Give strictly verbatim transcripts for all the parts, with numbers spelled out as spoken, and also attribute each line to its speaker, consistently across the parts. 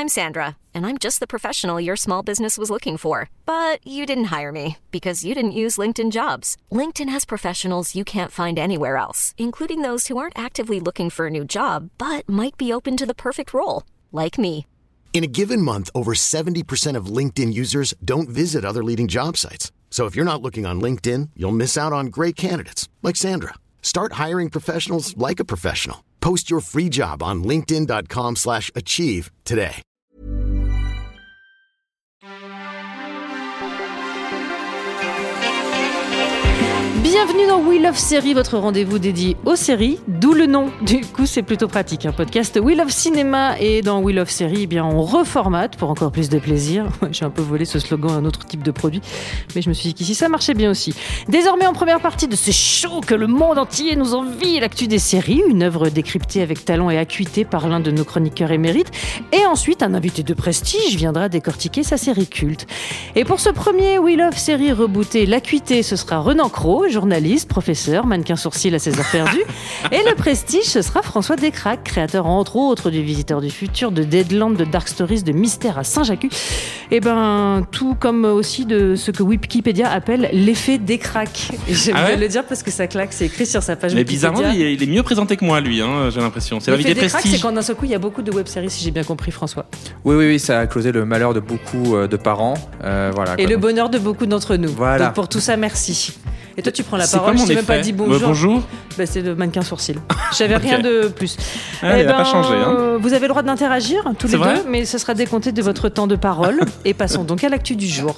Speaker 1: I'm Sandra, and I'm just the professional your small business was looking for. But you didn't hire me because you didn't use LinkedIn Jobs. LinkedIn has professionals you can't find anywhere else, including those who aren't actively looking for a new job, but might be open to the perfect role, like me.
Speaker 2: In a given month, over seventy percent of LinkedIn users don't visit other leading job sites. So if you're not looking on LinkedIn, you'll miss out on great candidates like Sandra. Start hiring professionals like a professional. Post your free job on linkedin.com slash achieve today.
Speaker 3: Bienvenue dans We Love Série, votre rendez-vous dédié aux séries, d'où le nom. Du coup, c'est plutôt pratique. Un podcast We Love Cinéma, et dans We Love Série, eh bien, on reformate pour encore plus de plaisir. J'ai un peu volé ce slogan à un autre type de produit, mais je me suis dit qu'ici, ça marchait bien aussi. Désormais, en première partie de ce show que le monde entier nous envie, l'actu des séries, une œuvre décryptée avec talent et acuité par l'un de nos chroniqueurs émérites. Et ensuite, un invité de prestige viendra décortiquer sa série culte. Et pour ce premier We Love Série rebooté, l'acuité, ce sera Renan Cros, journaliste, professeur, mannequin sourcil à ses heures perdues. Et le prestige, ce sera François Descraques, créateur entre autres du Visiteur du Futur, de Deadland, de Dark Stories, de Mystère à Saint-Jacques. Et ben, tout comme aussi de ce que Wikipédia appelle l'effet Descraques. J'aime ah ouais bien le dire parce que ça claque, c'est écrit sur sa page
Speaker 4: mais
Speaker 3: Wikipédia.
Speaker 4: Mais bizarrement, il est mieux présenté que moi, lui, hein, j'ai l'impression. C'est
Speaker 3: l'effet
Speaker 4: l'invité
Speaker 3: Descraques,
Speaker 4: prestige.
Speaker 3: c'est quand d'un seul coup, il y a beaucoup de web-séries, si j'ai bien compris, François.
Speaker 5: Oui, oui, oui, ça a causé le malheur de beaucoup de parents. Euh, voilà,
Speaker 3: et
Speaker 5: quoi.
Speaker 3: le bonheur de beaucoup d'entre nous.
Speaker 5: Voilà.
Speaker 3: Donc pour tout ça, merci. Et toi, tu prends la
Speaker 4: c'est
Speaker 3: parole, je t'ai même
Speaker 4: effet
Speaker 3: pas dit bonjour.
Speaker 4: Bah, bonjour.
Speaker 3: Bah, c'est le mannequin sourcil. J'avais okay. rien de plus.
Speaker 4: Ah,
Speaker 3: eh
Speaker 4: il
Speaker 3: ben,
Speaker 4: n'a pas changé. Hein.
Speaker 3: Vous avez le droit d'interagir, tous
Speaker 4: c'est
Speaker 3: les
Speaker 4: vrai
Speaker 3: deux, mais ce sera décompté de votre temps de parole. Et passons donc à l'actu du jour.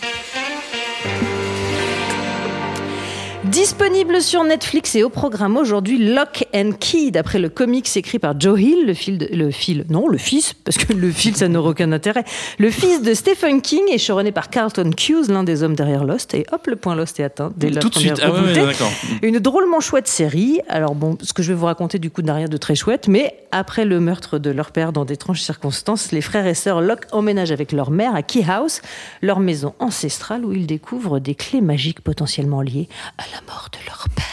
Speaker 3: Disponible sur Netflix et au programme aujourd'hui, Lock and Key, d'après le comics écrit par Joe Hill, le fil, de, le fil, non, le fils, parce que le fil, ça n'aura aucun intérêt. Le fils de Stephen King et showrunné par Carlton Cuse, l'un des hommes derrière Lost. Et hop, le point Lost est atteint dès la
Speaker 4: Tout de
Speaker 3: première
Speaker 4: suite. Ah ouais, ouais, d'accord.
Speaker 3: Une drôlement chouette série. Alors bon, ce que je vais vous raconter du coup n'a rien de très chouette, mais après le meurtre de leur père dans d'étranges circonstances, les frères et sœurs Locke emménagent avec leur mère à Key House, leur maison ancestrale où ils découvrent des clés magiques potentiellement liées à la mort de leur père.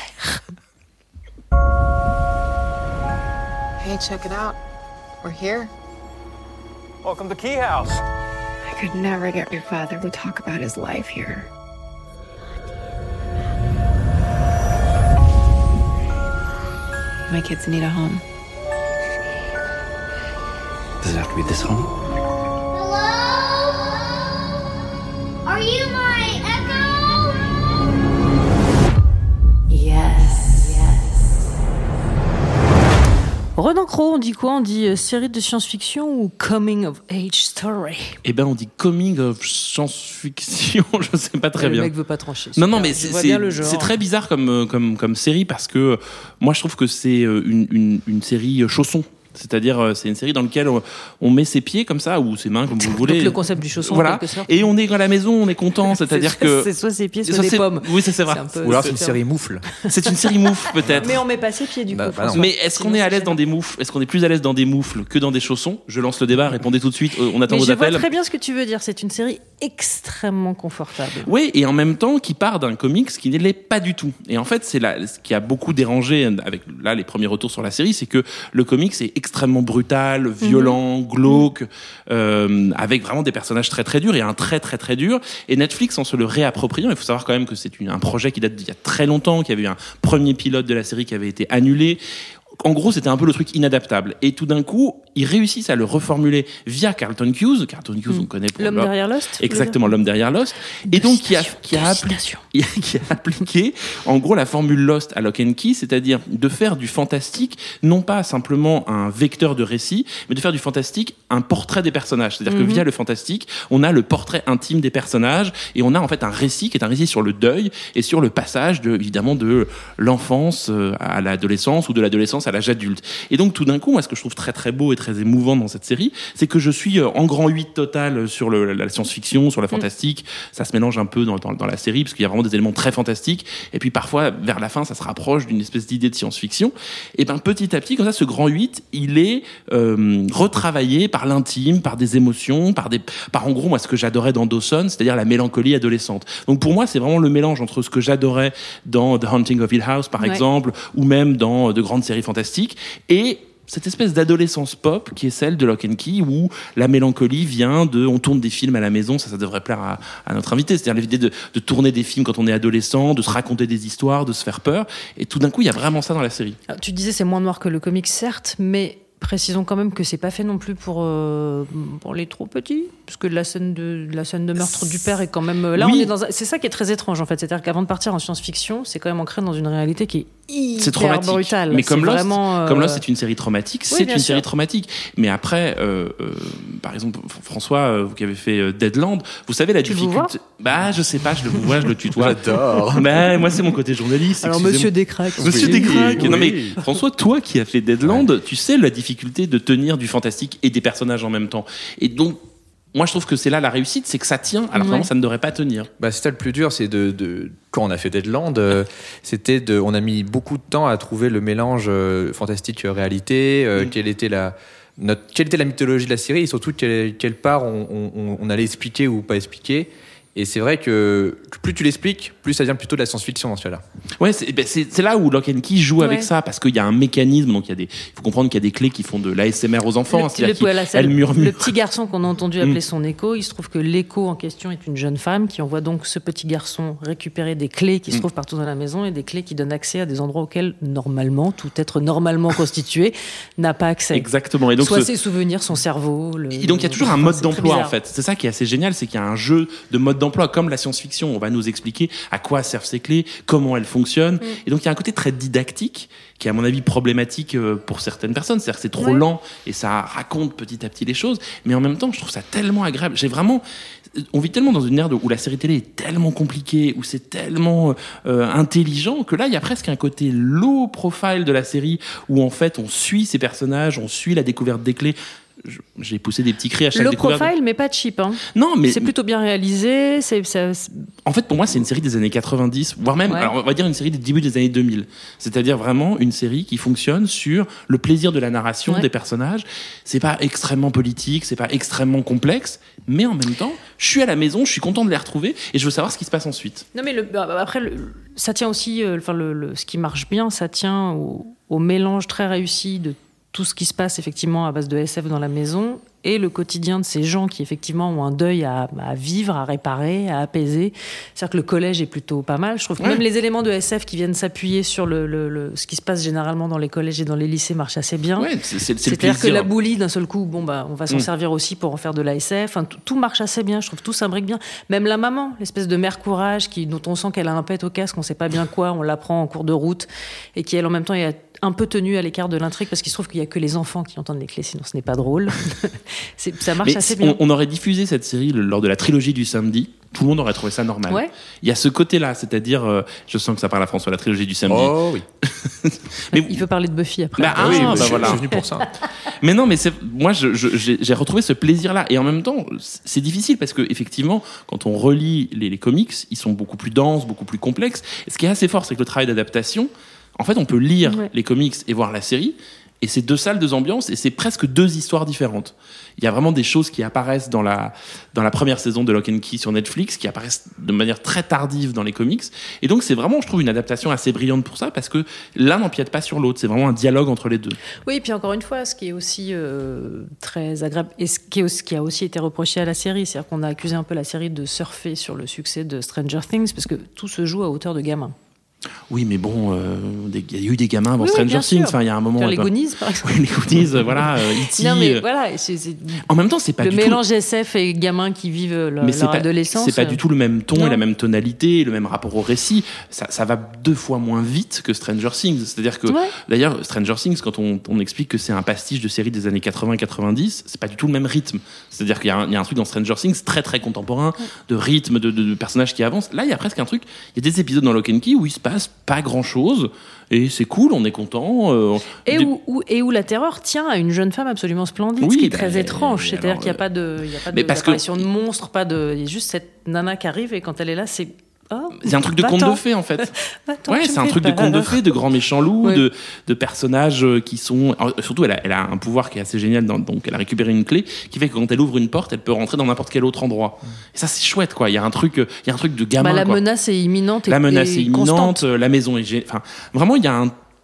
Speaker 6: Hey, check it out. We're here.
Speaker 7: Welcome to Key House.
Speaker 6: I could never get your father to talk about his life here. My kids need a home.
Speaker 7: Does it have to be this home?
Speaker 8: Hello? Are you my echo?
Speaker 3: Yes, yes. Renan Cros, on dit quoi? On dit euh, série de science-fiction ou coming of age story?
Speaker 4: Eh ben, on dit coming of science-fiction. Je sais pas très
Speaker 3: le
Speaker 4: bien.
Speaker 3: Le mec veut pas trancher.
Speaker 4: Non, non, mais c'est, c'est, c'est très bizarre comme, comme, comme série parce que moi, je trouve que c'est une, une, une série chausson. C'est-à-dire, c'est une série dans laquelle on met ses pieds comme ça, ou ses mains, comme vous voulez.
Speaker 3: Donc le concept du chausson,
Speaker 4: voilà.
Speaker 3: en quelque sorte.
Speaker 4: Et on est à la maison, on est content, c'est-à-dire
Speaker 3: c'est,
Speaker 4: que...
Speaker 3: C'est soit ses pieds, soit,
Speaker 4: soit
Speaker 3: des
Speaker 4: c'est...
Speaker 3: pommes.
Speaker 4: Oui, ça c'est vrai.
Speaker 3: C'est peu,
Speaker 5: ou alors c'est une série moufle.
Speaker 4: C'est une série moufle, peut-être.
Speaker 3: Mais on met pas ses pieds, du
Speaker 5: bah,
Speaker 3: coup.
Speaker 5: bah
Speaker 4: Mais est-ce qu'on est à l'aise dans des moufles? Est-ce qu'on est plus à l'aise dans des moufles que dans des chaussons? Je lance le débat, répondez tout de suite, on attend
Speaker 3: Mais
Speaker 4: vos
Speaker 3: je
Speaker 4: appels.
Speaker 3: Je vois très bien ce que tu veux dire, c'est une série extrêmement confortable.
Speaker 4: Oui, et en même temps, qui part d'un comics qui ne l'est pas du tout. Et en fait, c'est là, ce qui a beaucoup dérangé avec là les premiers retours sur la série, c'est que le comics est extrêmement brutal, violent, mmh. glauque, euh, avec vraiment des personnages très très durs et un trait très très dur. Et Netflix, en se le réappropriant, il faut savoir quand même que c'est une, un projet qui date d'il y a très longtemps, qu'il y avait eu un premier pilote de la série qui avait été annulé. En gros, c'était un peu le truc inadaptable. Et tout d'un coup, ils réussissent à le reformuler via Carlton Cuse. Carlton Cuse, mmh. on connaît pour
Speaker 3: l'homme
Speaker 4: l'homme
Speaker 3: derrière Lost.
Speaker 4: Exactement, l'homme derrière Lost. Et donc, qui a, qui, a appli- qui a appliqué, en gros, la formule Lost à Lock and Key, c'est-à-dire de faire du fantastique, non pas simplement un vecteur de récit, mais de faire du fantastique un portrait des personnages. C'est-à-dire mmh. que via le fantastique, on a le portrait intime des personnages et on a en fait un récit qui est un récit sur le deuil et sur le passage, de, évidemment, de l'enfance à l'adolescence ou de l'adolescence à l'âge adulte. Et donc, tout d'un coup, moi, ce que je trouve très très beau et très émouvant dans cette série, c'est que je suis en grand huit total sur le, la science-fiction, sur la fantastique. Mmh. Ça se mélange un peu dans, dans, dans la série, parce qu'il y a vraiment des éléments très fantastiques. Et puis, parfois, vers la fin, ça se rapproche d'une espèce d'idée de science-fiction. Et ben, petit à petit, comme ça, ce grand huit, il est euh, retravaillé par l'intime, par des émotions, par des, par en gros, moi, ce que j'adorais dans Dawson, c'est-à-dire la mélancolie adolescente. Donc, pour moi, c'est vraiment le mélange entre ce que j'adorais dans The Haunting of Hill House, par ouais. exemple, ou même dans de grandes séries fantastiques, et cette espèce d'adolescence pop qui est celle de Lock and Key, où la mélancolie vient de on tourne des films à la maison, ça ça devrait plaire à, à notre invité, c'est-à-dire l'idée de, de tourner des films quand on est adolescent, de se raconter des histoires, de se faire peur, et tout d'un coup il y a vraiment ça dans la série.
Speaker 3: Alors, tu disais c'est moins noir que le comic, certes, mais précisons quand même que c'est pas fait non plus pour, euh, pour les trop petits, parce que la scène de, la scène de meurtre du père est quand même... Là,
Speaker 4: oui.
Speaker 3: on est dans un, c'est ça qui est très étrange, en fait. C'est-à-dire qu'avant de partir en science-fiction, c'est quand même ancré dans une réalité qui est hyper
Speaker 4: c'est traumatique.
Speaker 3: brutale.
Speaker 4: Mais comme
Speaker 3: c'est
Speaker 4: Lost,
Speaker 3: vraiment, euh...
Speaker 4: comme Lost, c'est une série traumatique,
Speaker 3: oui,
Speaker 4: c'est
Speaker 3: bien
Speaker 4: une
Speaker 3: sûr.
Speaker 4: série traumatique. Mais après, euh, euh, par exemple, François, euh, vous qui avez fait euh, Deadland, vous savez la
Speaker 3: tu
Speaker 4: difficulté... Bah, je sais pas, je le vois, je le tutoie.
Speaker 5: J'adore.
Speaker 4: Bah, moi, c'est mon côté journaliste.
Speaker 3: Alors,
Speaker 4: excusez-moi.
Speaker 3: Monsieur Descraques.
Speaker 4: Monsieur
Speaker 5: Oui,
Speaker 4: Descraques.
Speaker 5: oui.
Speaker 4: Non mais François, toi qui as fait Deadland, ouais. tu sais la difficulté de tenir du fantastique et des personnages en même temps. Et donc, moi je trouve que c'est là la réussite, c'est que ça tient, alors
Speaker 3: ouais.
Speaker 4: vraiment ça ne devrait pas tenir.
Speaker 5: Bah, c'était le plus dur, c'est de, de quand on a fait Deadland, euh, c'était de, on a mis beaucoup de temps à trouver le mélange euh, fantastique euh, réalité, euh, mm. quelle était la notre, quelle était la mythologie de la série et surtout quelle, quelle part on, on, on allait expliquer ou pas expliquer. Et c'est vrai que plus tu l'expliques, plus ça devient plutôt de la science-fiction dans ce cas-là.
Speaker 4: Ouais, c'est, ben c'est, c'est là où Lock and Key joue
Speaker 3: ouais.
Speaker 4: avec ça, parce qu'il y a un mécanisme, donc il y a des, il faut comprendre qu'il y a des clés qui font de l'A S M R aux enfants.
Speaker 3: Le,
Speaker 4: C'est-à-dire
Speaker 3: le, la,
Speaker 4: elle murmure.
Speaker 3: Le petit garçon qu'on a entendu appeler
Speaker 4: Mm.
Speaker 3: son écho, il se trouve que l'écho en question est une jeune femme qui envoie donc ce petit garçon récupérer des clés qui se
Speaker 4: Mm.
Speaker 3: trouvent partout dans la maison et des clés qui donnent accès à des endroits auxquels normalement, tout être normalement constitué n'a pas accès.
Speaker 4: Exactement. Et donc
Speaker 3: soit
Speaker 4: ce...
Speaker 3: ses souvenirs, son cerveau. Le...
Speaker 4: Et donc il y a toujours un mode
Speaker 3: c'est
Speaker 4: d'emploi en fait. C'est ça qui est assez génial, c'est qu'il y a un jeu de mode d'emploi comme la science-fiction. On va nous expliquer à quoi servent ces clés, comment elles fonctionnent. Mm. Et donc il y a un côté très didactique qui est à mon avis problématique pour certaines personnes. C'est-à-dire que c'est trop ouais. lent et ça raconte petit à petit les choses. Mais en même temps, je trouve ça tellement agréable. J'ai vraiment... On vit tellement dans une ère où la série télé est tellement compliquée, où c'est tellement euh, intelligent, que là, il y a presque un côté low profile de la série où en fait, on suit ces personnages, on suit la découverte des clés. J'ai poussé des petits cris à chaque
Speaker 3: le
Speaker 4: découverte.
Speaker 3: Le profile, mais pas cheap. Hein.
Speaker 4: Non, mais
Speaker 3: c'est plutôt bien réalisé. C'est, c'est...
Speaker 4: En fait, pour moi, c'est une série des années quatre-vingt-dix, voire même, ouais. alors, on va dire une série des débuts des années deux mille. C'est-à-dire vraiment une série qui fonctionne sur le plaisir de la narration ouais. des personnages. C'est pas extrêmement politique, c'est pas extrêmement complexe, mais en même temps, je suis à la maison, je suis content de les retrouver et je veux savoir ce qui se passe ensuite.
Speaker 3: Non, mais le, après, le, ça tient aussi, euh, enfin, le, le, ce qui marche bien, ça tient au, au mélange très réussi de tout ce qui se passe effectivement à base de S F dans la maison et le quotidien de ces gens qui effectivement ont un deuil à, à vivre, à réparer, à apaiser. C'est-à-dire que le collège est plutôt pas mal. Je trouve que ouais. même les éléments de S F qui viennent s'appuyer sur le, le, le, ce qui se passe généralement dans les collèges et dans les lycées marchent assez bien.
Speaker 4: Ouais, c'est, c'est, c'est
Speaker 3: C'est-à-dire que la boulie, d'un seul coup, bon, bah, on va s'en mmh. servir aussi pour en faire de la S F. Enfin, tout, tout marche assez bien. Je trouve tout s'imbrique bien. Même la maman, l'espèce de mère courage qui, dont on sent qu'elle a un pet au casque, on sait pas bien quoi, on l'apprend en cours de route et qui, elle, en même temps, est un peu tenue à l'écart de l'intrigue parce qu'il se trouve qu'il y a que les enfants qui entendent les clés, sinon ce n'est pas drôle. c'est, ça marche
Speaker 4: Mais
Speaker 3: assez bien.
Speaker 4: On, on aurait diffusé cette série lors de la trilogie du samedi. Tout le monde aurait trouvé ça normal.
Speaker 3: Ouais.
Speaker 4: Il y a ce côté-là, c'est-à-dire, euh, je sens que ça parle à François, la trilogie du samedi.
Speaker 5: Oh oui.
Speaker 3: mais il veut parler de Buffy après.
Speaker 4: Bah, ah,
Speaker 5: oui,
Speaker 4: bah,
Speaker 5: je,
Speaker 4: voilà.
Speaker 5: je suis venu pour ça.
Speaker 4: Mais non, mais c'est, moi, je, je, j'ai, j'ai retrouvé ce plaisir-là. Et en même temps, c'est difficile parce que effectivement, quand on relit les, les comics, ils sont beaucoup plus denses, beaucoup plus complexes. Et ce qui est assez fort, c'est que le travail d'adaptation, en fait, on peut lire ouais. les comics et voir la série. Et c'est deux salles, deux ambiances, et c'est presque deux histoires différentes. Il y a vraiment des choses qui apparaissent dans la, dans la première saison de Lock and Key sur Netflix, qui apparaissent de manière très tardive dans les comics. Et donc, c'est vraiment, je trouve, une adaptation assez brillante pour ça, parce que l'un n'empiète pas sur l'autre. C'est vraiment un dialogue entre les deux.
Speaker 3: Oui, et puis encore une fois, ce qui est aussi euh, très agréable, et ce qui, est, ce qui a aussi été reproché à la série, c'est-à-dire qu'on a accusé un peu la série de surfer sur le succès de Stranger Things, parce que tout se joue à hauteur de gamins.
Speaker 4: Oui, mais bon, il euh, y a eu des gamins avant
Speaker 3: oui,
Speaker 4: Stranger
Speaker 3: oui,
Speaker 4: Things. Enfin, il y a un moment.
Speaker 3: Les Goonies, par exemple.
Speaker 4: Oui, les Goonies, euh, voilà, euh, E T.
Speaker 3: Non, mais voilà. C'est, c'est...
Speaker 4: En même temps, c'est pas
Speaker 3: le
Speaker 4: du
Speaker 3: mélange
Speaker 4: tout...
Speaker 3: S F et gamins qui vivent leur,
Speaker 4: mais c'est
Speaker 3: leur
Speaker 4: pas,
Speaker 3: adolescence.
Speaker 4: C'est pas du tout le même ton
Speaker 3: non.
Speaker 4: et la même tonalité, le même rapport au récit. Ça, ça va deux fois moins vite que Stranger Things. C'est-à-dire que, ouais. d'ailleurs, Stranger Things, quand on, on explique que c'est un pastiche de série des années quatre-vingts quatre-vingt-dix, c'est pas du tout le même rythme. C'est-à-dire qu'il y a un, il y a un truc dans Stranger Things très très contemporain, ouais. de rythme, de, de, de personnages qui avancent. Là, il y a presque un truc. Il y a des épisodes dans Lock and Key où il se passe pas grand-chose. Et c'est cool, on est content. Euh,
Speaker 3: et,
Speaker 4: des...
Speaker 3: où, où, et où la terreur tient à une jeune femme absolument splendide,
Speaker 4: oui,
Speaker 3: ce qui est
Speaker 4: bah,
Speaker 3: très étrange. C'est-à-dire
Speaker 4: alors,
Speaker 3: qu'il n'y a pas de, il y a pas
Speaker 4: de
Speaker 3: d'apparition
Speaker 4: que...
Speaker 3: de monstre, pas de, il y a juste cette nana qui arrive et quand elle est là, c'est oh,
Speaker 4: c'est un truc de conte de fées en fait. Ouais, c'est un truc
Speaker 3: peur.
Speaker 4: de conte de fées, de grands méchants loups,
Speaker 3: ouais.
Speaker 4: de, de personnages qui sont. Alors, surtout, elle a, elle a un pouvoir qui est assez génial. Dans, donc, elle a récupéré une clé qui fait que quand elle ouvre une porte, elle peut rentrer dans n'importe quel autre endroit. Et ça, c'est chouette, quoi. Il y a un truc, il y a un truc de gamin.
Speaker 3: Bah, la
Speaker 4: quoi.
Speaker 3: menace est imminente. Et,
Speaker 4: la menace
Speaker 3: et
Speaker 4: est imminente.
Speaker 3: constante.
Speaker 4: La maison est. Gé... Enfin, vraiment, il y a un.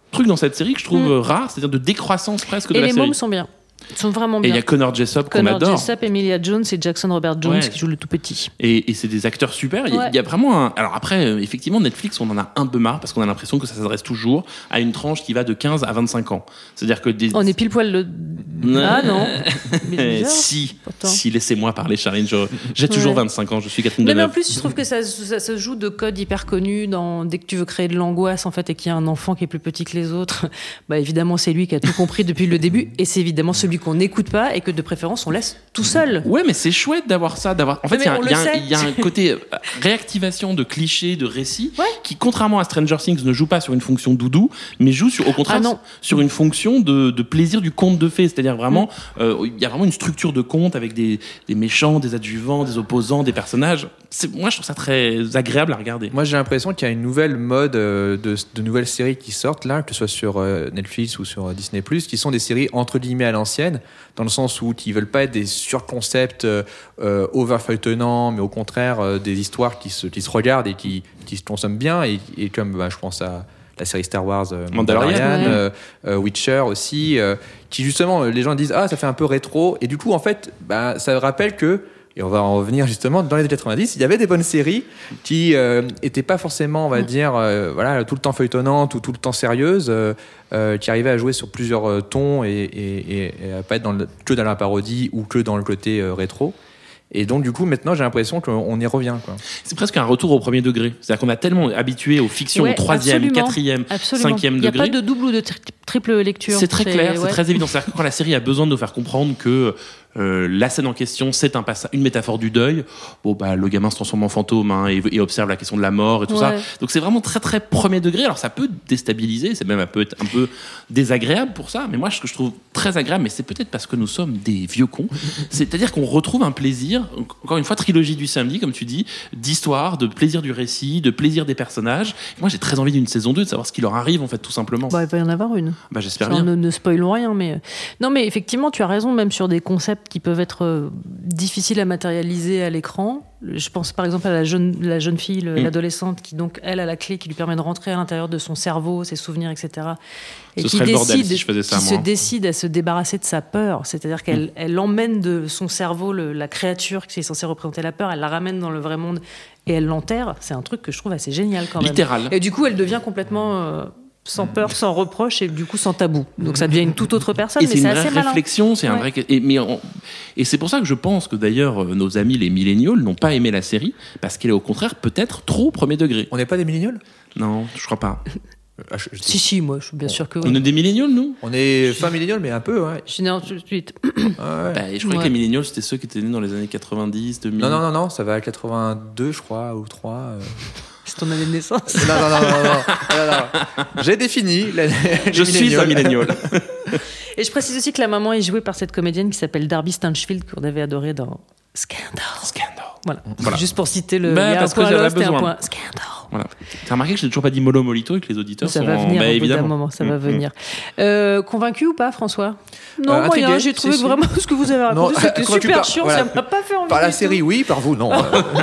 Speaker 4: truc dans cette série que je trouve
Speaker 3: Mm.
Speaker 4: rare, c'est-à-dire de décroissance presque de
Speaker 3: Et
Speaker 4: la
Speaker 3: les
Speaker 4: série.
Speaker 3: mômes sont bien. Ils sont vraiment
Speaker 4: Et il
Speaker 3: bien.
Speaker 4: y a Connor Jessup qu'on
Speaker 3: Connor
Speaker 4: adore.
Speaker 3: Jessup, Emilia Jones et Jackson Robert Jones
Speaker 4: Ouais.
Speaker 3: qui jouent le tout petit.
Speaker 4: Et, et c'est des acteurs super. Il y, a-
Speaker 3: Ouais.
Speaker 4: il y a vraiment un. Alors après, euh, effectivement, Netflix, on en a un peu marre parce qu'on a l'impression que ça s'adresse toujours à une tranche qui va de quinze à vingt-cinq ans. C'est-à-dire que des.
Speaker 3: On est pile poil le. Ah non. Mais c'est
Speaker 4: Eh,
Speaker 3: bizarre,
Speaker 4: si,
Speaker 3: pourtant.
Speaker 4: si, laissez-moi parler, Charline. Je- J'ai toujours
Speaker 3: Ouais.
Speaker 4: vingt-cinq ans, je suis Catherine
Speaker 3: Non, mais en
Speaker 4: Deneuve.
Speaker 3: plus, je trouve que ça, ça se joue de codes hyper connus. Dans, dès que tu veux créer de l'angoisse, en fait, et qu'il y a un enfant qui est plus petit que les autres, bah évidemment, c'est lui qui a tout compris depuis le début. Et c'est évidemment celui qu'on n'écoute pas et que de préférence, on laisse tout seul.
Speaker 4: Ouais, mais c'est chouette d'avoir ça. D'avoir... En fait,
Speaker 3: Mais
Speaker 4: il y a un-
Speaker 3: on
Speaker 4: il y, a
Speaker 3: le
Speaker 4: un-
Speaker 3: sait.
Speaker 4: il y a un côté euh, réactivation de clichés, de récits,
Speaker 3: Ouais.
Speaker 4: qui, contrairement à Stranger Things, ne joue pas sur une fonction doudou, mais joue sur, au contraire
Speaker 3: Ah non.
Speaker 4: sur une fonction de, de plaisir du conte de fées. C'est-à-dire vraiment,
Speaker 3: Mm.
Speaker 4: euh, il y a vraiment une structure de conte avec des, des méchants, des adjuvants, des opposants, des personnages. C'est, moi, je trouve ça très agréable à regarder.
Speaker 5: Moi, j'ai l'impression qu'il y a une nouvelle mode euh, de, de nouvelles séries qui sortent là, que ce soit sur euh, Netflix ou sur euh, Disney plus, qui sont des séries entre guillemets à l'ancienne, dans le sens où ils veulent pas être des surconcepts euh, euh, over-feuilletonnants, mais au contraire euh, des histoires qui se, qui se regardent et qui, qui se consomment bien. Et, et comme bah, je pense à la série Star Wars euh,
Speaker 4: Mandalorian,
Speaker 5: Mandalorian,
Speaker 3: ouais.
Speaker 5: euh, euh, Witcher aussi, euh, qui justement euh, les gens disent ah ça fait un peu rétro, et du coup en fait bah, ça rappelle que, et on va en revenir justement, dans les années quatre-vingt-dix, il y avait des bonnes séries qui euh, étaient pas forcément, on va dire, euh, voilà, tout le temps feuilletonnantes ou tout le temps sérieuses, euh, euh, qui arrivaient à jouer sur plusieurs euh, tons et, et, et, et à pas être dans le, que dans la parodie ou que dans le côté euh, rétro. Et donc, du coup, maintenant, j'ai l'impression qu'on y revient, quoi.
Speaker 4: C'est presque un retour au premier degré. C'est-à-dire qu'on a tellement habitué aux fictions
Speaker 3: Ouais,
Speaker 4: au troisième,
Speaker 3: absolument.
Speaker 4: quatrième,
Speaker 3: Absolument.
Speaker 4: cinquième
Speaker 3: Il n'y a
Speaker 4: degré.
Speaker 3: pas de double ou de tri- triple lecture.
Speaker 4: C'est très clair, c'est
Speaker 3: ouais.
Speaker 4: très évident. C'est-à-dire que quand la série a besoin de nous faire comprendre que euh, la scène en question, c'est un passa- une métaphore du deuil, bon, bah, le gamin se transforme en fantôme hein, et, et observe la question de la mort et tout ça.
Speaker 3: Ouais.
Speaker 4: Donc c'est vraiment très très premier degré. Alors ça peut déstabiliser, c'est même un peu, un peu désagréable pour ça, mais moi ce que je trouve très agréable, mais c'est peut-être parce que nous sommes des vieux cons, c'est-à-dire qu'on retrouve un plaisir, encore une fois, trilogie du samedi, comme tu dis, d'histoire, de plaisir du récit, de plaisir des personnages. Et moi j'ai très envie d'une saison deux, de savoir ce qui leur arrive en fait tout simplement.
Speaker 3: Bah, il va y en avoir une.
Speaker 4: Bah, j'espère
Speaker 3: Genre,
Speaker 4: bien.
Speaker 3: ne, ne spoilons rien, mais non, mais effectivement, tu as raison, même sur des concepts qui peuvent être euh, difficiles à matérialiser à l'écran. Je pense par exemple à la jeune, la jeune fille, le-
Speaker 4: Mm.
Speaker 3: l'adolescente, qui donc elle a la clé qui lui permet de rentrer à l'intérieur de son cerveau, ses souvenirs, et cetera. Et
Speaker 4: Ce
Speaker 3: qui
Speaker 4: serait le bordel
Speaker 3: décide,
Speaker 4: si je faisais ça,
Speaker 3: qui
Speaker 4: moi.
Speaker 3: se décide à se débarrasser de sa peur, c'est-à-dire qu'elle
Speaker 4: Mm.
Speaker 3: elle emmène de son cerveau le- la créature qui est censée représenter la peur, elle la ramène dans le vrai monde et elle l'enterre. C'est un truc que je trouve assez génial quand même.
Speaker 4: Littéral.
Speaker 3: Et du coup, elle devient complètement euh, sans peur, sans reproche et du coup sans tabou. Donc ça devient une toute autre personne,
Speaker 4: Et
Speaker 3: mais
Speaker 4: c'est
Speaker 3: c'est
Speaker 4: une
Speaker 3: assez
Speaker 4: vraie
Speaker 3: malin.
Speaker 4: réflexion, c'est un
Speaker 3: Ouais.
Speaker 4: vrai. Et, mais on- et c'est pour ça que je pense que d'ailleurs euh, nos amis les milléniaux n'ont pas aimé la série parce qu'elle est au contraire peut-être trop premier degré.
Speaker 5: On n'est pas des millénials?
Speaker 4: Non, je crois pas.
Speaker 5: Ah, je- je-
Speaker 3: Si, si, moi, je suis bien sûr que
Speaker 4: On
Speaker 3: oui.
Speaker 4: est des milléniaux, nous.
Speaker 5: On est fin millénial, mais un peu, ouais.
Speaker 3: Je suis né en tout de suite.
Speaker 5: Ah ouais.
Speaker 4: Bah, et je croyais
Speaker 3: Ouais.
Speaker 4: que les milléniaux c'était ceux qui étaient nés dans les années quatre-vingt-dix, deux mille.
Speaker 5: Non, non, non, non, ça va à quatre-vingt-deux, je crois, ou trois. euh.
Speaker 3: C'est ton année de naissance.
Speaker 5: Non, non, non, non, non, non, non, non. J'ai défini. les-
Speaker 4: Je
Speaker 5: les
Speaker 4: suis un
Speaker 5: millénials.
Speaker 4: millénial.
Speaker 3: Et je précise aussi que la maman est jouée par cette comédienne qui s'appelle Darby Stanchfield, qu'on avait adoré dans Scandal.
Speaker 4: Scandal.
Speaker 3: Voilà.
Speaker 4: Voilà.
Speaker 3: Juste pour citer le.
Speaker 4: Bah,
Speaker 3: il y a
Speaker 4: parce
Speaker 3: un
Speaker 4: que
Speaker 3: point
Speaker 4: j'avais
Speaker 3: Lost et un
Speaker 4: besoin.
Speaker 3: point Scandal.
Speaker 4: Voilà. T'as remarqué que je n'ai toujours pas dit Molo Molito et que les auditeurs
Speaker 3: Ça
Speaker 4: sont
Speaker 3: va
Speaker 4: en-
Speaker 3: venir
Speaker 4: bah,
Speaker 3: au bout d'un
Speaker 4: évidemment.
Speaker 3: moment, ça va
Speaker 4: Mm,
Speaker 3: venir. Euh, convaincu ou pas, François? Non,
Speaker 5: Euh,
Speaker 3: moyen.
Speaker 5: intrigué,
Speaker 3: J'ai trouvé
Speaker 5: si,
Speaker 3: que
Speaker 5: si.
Speaker 3: vraiment ce que vous avez raconté,
Speaker 5: Non,
Speaker 3: c'était
Speaker 5: convaincu
Speaker 3: super
Speaker 5: par-
Speaker 3: chiant,
Speaker 5: voilà.
Speaker 3: ça m'a pas fait envie.
Speaker 5: Par la
Speaker 3: du
Speaker 5: série,
Speaker 3: tout.
Speaker 5: oui, par vous, non.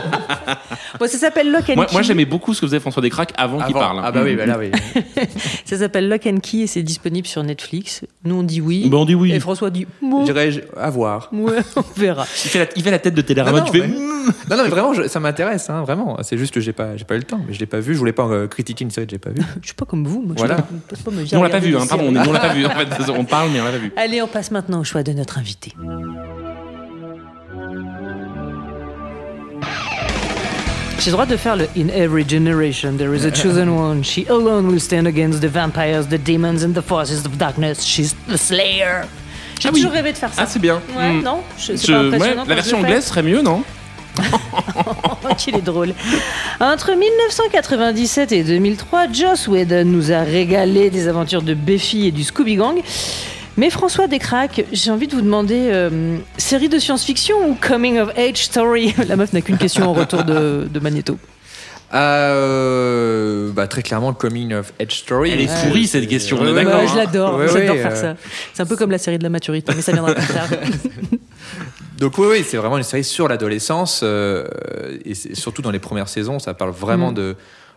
Speaker 3: Bon, ça s'appelle Lock and
Speaker 4: Moi,
Speaker 3: Key.
Speaker 4: moi, j'aimais beaucoup ce que faisait François Descraques avant, qu'il
Speaker 5: Avant.
Speaker 4: parle.
Speaker 5: Ah bah oui, bah là, oui.
Speaker 3: Ça s'appelle Lock and Key et c'est disponible sur Netflix. Nous, on dit oui.
Speaker 4: Bah, on dit oui.
Speaker 3: Et François dit moi.
Speaker 5: Dirais-je à voir.
Speaker 3: Ouais, on verra.
Speaker 4: Il fait, la, il fait la tête de Télérama,
Speaker 5: Non, non,
Speaker 4: tu fais.
Speaker 5: mais- Non, non, mais vraiment, je- ça m'intéresse, hein, vraiment. C'est juste que j'ai pas, j'ai pas eu le temps, mais je l'ai pas vu. Je voulais pas euh, critiquer une série que j'ai pas vue.
Speaker 3: Je suis pas comme vous. Moi,
Speaker 5: Voilà.
Speaker 3: je peux pas me
Speaker 4: Nous, on l'a pas
Speaker 3: regarder
Speaker 4: vu,
Speaker 3: des
Speaker 4: hein, pardon, on,
Speaker 3: séries.
Speaker 4: est- nous, on l'a pas vu. En fait, on parle, mais on l'a pas vu.
Speaker 3: Allez, on passe maintenant au choix de notre invité. J'ai le droit de faire le In every generation there is a chosen one. She alone will stand against the vampires, the demons and the forces of darkness. She's the Slayer. J'ai
Speaker 4: Ah oui.
Speaker 3: toujours rêvé de faire ça.
Speaker 4: Ah, c'est bien.
Speaker 3: Ouais,
Speaker 4: Mm.
Speaker 3: non je, C'est
Speaker 4: Je-
Speaker 3: pas
Speaker 4: ouais,
Speaker 3: impressionnant quand
Speaker 4: la
Speaker 3: je
Speaker 4: version
Speaker 3: le fais.
Speaker 4: anglaise serait mieux, non?
Speaker 3: Oh, qu'il est drôle. Entre dix-neuf cent quatre-vingt-dix-sept et deux mille trois, Joss Whedon nous a régalé des aventures de Buffy et du Scooby Gang. Mais François Descraques, j'ai envie de vous demander, euh, série de science-fiction ou coming of age story? La meuf n'a qu'une question en retour de, de Magneto.
Speaker 5: Euh, bah, très clairement, Coming of Age Story.
Speaker 4: Elle est pourrie, cette question, on est
Speaker 5: Ouais,
Speaker 4: d'accord.
Speaker 3: Ouais,
Speaker 4: hein.
Speaker 3: je l'adore,
Speaker 5: Ouais,
Speaker 3: j'adore
Speaker 5: ouais,
Speaker 3: faire
Speaker 5: euh,
Speaker 3: ça. C'est un peu comme la série de la maturité, mais ça viendra plus tard.
Speaker 5: Donc oui, oui, c'est vraiment une série sur l'adolescence, euh, et c'est- surtout dans les premières saisons, ça parle vraiment
Speaker 3: Mm.
Speaker 5: de,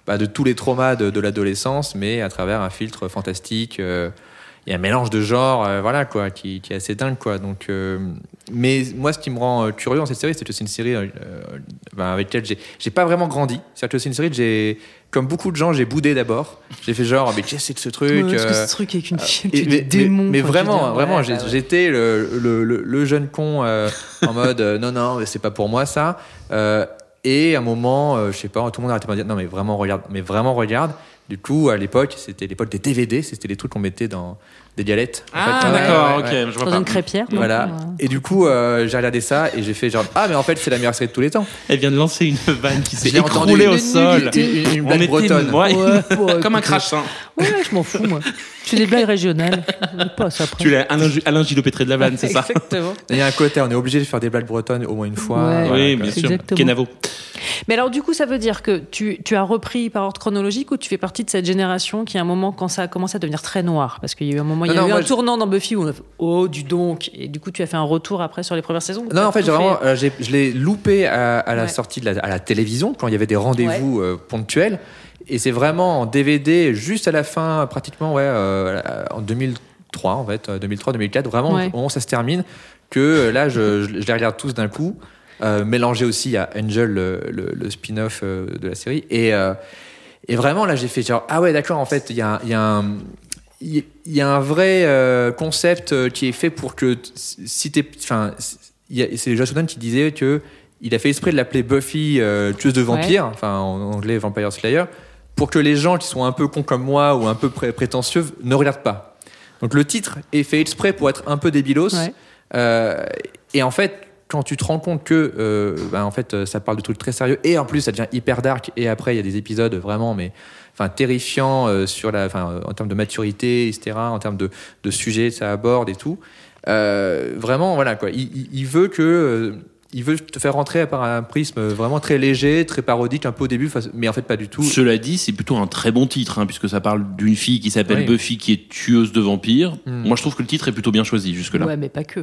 Speaker 5: bah, de tous les traumas de, de l'adolescence, mais à travers un filtre fantastique. Euh, il y a un mélange de genres, euh, voilà, quoi, qui, qui est assez dingue, quoi. Donc, euh, mais moi, ce qui me rend euh, curieux dans cette série, c'est que c'est une série euh, ben, avec laquelle j'ai, j'ai pas vraiment grandi. C'est-à-dire que c'est une série que j'ai, comme beaucoup de gens, j'ai boudé d'abord. J'ai fait genre, mais qu'est-ce que c'est de ce truc
Speaker 3: Ouais, parce que
Speaker 5: euh,
Speaker 3: ce truc avec une fille,
Speaker 5: et,
Speaker 3: des
Speaker 5: mais,
Speaker 3: démons.
Speaker 5: mais, mais
Speaker 3: enfin,
Speaker 5: vraiment,
Speaker 3: je veux dire,
Speaker 5: vraiment,
Speaker 3: ouais,
Speaker 5: j'ai-
Speaker 3: bah ouais.
Speaker 5: j'étais le, le, le, le jeune con euh, en mode euh, non, non, c'est pas pour moi ça. Euh, et à un moment, euh, je sais pas, tout le monde arrêtait de me dire non, mais vraiment, regarde, mais vraiment, regarde. Du coup, à l'époque, c'était l'époque des D V D, c'était les trucs qu'on mettait dans des galettes. En
Speaker 4: Ah,
Speaker 5: fait, ouais,
Speaker 4: d'accord,
Speaker 5: ouais, ouais.
Speaker 4: ok, je vois
Speaker 3: Dans
Speaker 4: pas.
Speaker 3: une crêpière. donc,
Speaker 5: Voilà.
Speaker 3: euh,
Speaker 5: Et du coup, euh, j'ai regardé ça et j'ai fait genre ah mais en fait c'est la meilleure série de tous les temps.
Speaker 4: Elle vient de lancer une vanne qui s'est
Speaker 5: J'ai entendu
Speaker 4: écroulée
Speaker 5: une
Speaker 4: au sol.
Speaker 5: Une, une, une
Speaker 4: On
Speaker 5: blague
Speaker 4: était-
Speaker 5: bretonne.
Speaker 4: ouais.
Speaker 3: Ouais, ouais,
Speaker 4: Comme un
Speaker 3: écoute,
Speaker 4: crash. Hein.
Speaker 3: Ouais, je m'en fous, moi. Je fais des blagues régionales. Pas ça après.
Speaker 4: Tu l'as Alain, Alain Gilopétré de la vanne, c'est ça?
Speaker 3: Exactement.
Speaker 5: Il y a un côté, on est obligé de faire des blagues bretonnes au moins une fois.
Speaker 3: Ouais.
Speaker 5: Voilà,
Speaker 4: Oui,
Speaker 5: quoi.
Speaker 4: bien sûr.
Speaker 3: Exactement.
Speaker 4: Kenavo.
Speaker 3: Mais alors, du coup, ça veut dire que tu, tu as repris par ordre chronologique ou tu fais partie de cette génération qui, à un moment, quand ça a commencé à devenir très noir, parce qu'il y a eu un moment, il y a
Speaker 5: Non,
Speaker 3: eu
Speaker 5: non,
Speaker 3: un
Speaker 5: moi, je-
Speaker 3: tournant dans Buffy où on a fait oh, du donc, et du coup, tu as fait un retour après sur les premières saisons. ou
Speaker 5: Non,
Speaker 3: t'as
Speaker 5: en fait,
Speaker 3: tout
Speaker 5: j'ai vraiment, euh, j'ai- je l'ai loupé à, à la
Speaker 3: Ouais.
Speaker 5: sortie de la, à la télévision quand il y avait des rendez-vous euh, ponctuels. Et c'est vraiment en D V D juste à la fin, pratiquement, ouais, euh, en deux mille trois, en fait, deux mille trois, deux mille quatre, vraiment,
Speaker 3: Ouais.
Speaker 5: au moment où ça se termine, que euh, là, je, je, je les regarde tous d'un coup, euh, mélangé aussi à Angel, le, le, le spin-off euh, de la série. Et, euh, et vraiment, là, j'ai fait genre, ah ouais, d'accord, en fait, il y a, il y a un. Il y a un vrai euh, concept euh, qui est fait pour que t- si t'es, enfin, il y a- c'est Joss Whedon qui disait que il a fait exprès de l'appeler Buffy euh, tueuse de vampires, enfin en anglais Vampire Slayer, pour que les gens qui sont un peu cons comme moi ou un peu pré- prétentieux ne regardent pas. Donc le titre est fait exprès pour être un peu débilos.
Speaker 3: Ouais.
Speaker 5: Euh, et en fait, quand tu te rends compte que, euh, ben, en fait, ça parle de trucs très sérieux et en plus ça devient hyper dark. Et après, il y a des épisodes vraiment, mais enfin terrifiants euh, sur la, enfin, euh, en termes de maturité, et cetera, en termes de, de sujets que ça aborde et tout. Euh, vraiment, voilà quoi. Il, il, il veut que euh, il veut te faire rentrer par un prisme vraiment très léger, très parodique, un peu au début, mais en fait pas du tout.
Speaker 4: Cela dit, c'est plutôt un très bon titre, hein, puisque ça parle d'une fille qui s'appelle
Speaker 5: Oui.
Speaker 4: Buffy, qui est tueuse de vampires.
Speaker 5: Mm.
Speaker 4: Moi, je trouve que le titre est plutôt bien choisi jusque-là.
Speaker 3: Ouais, mais pas que.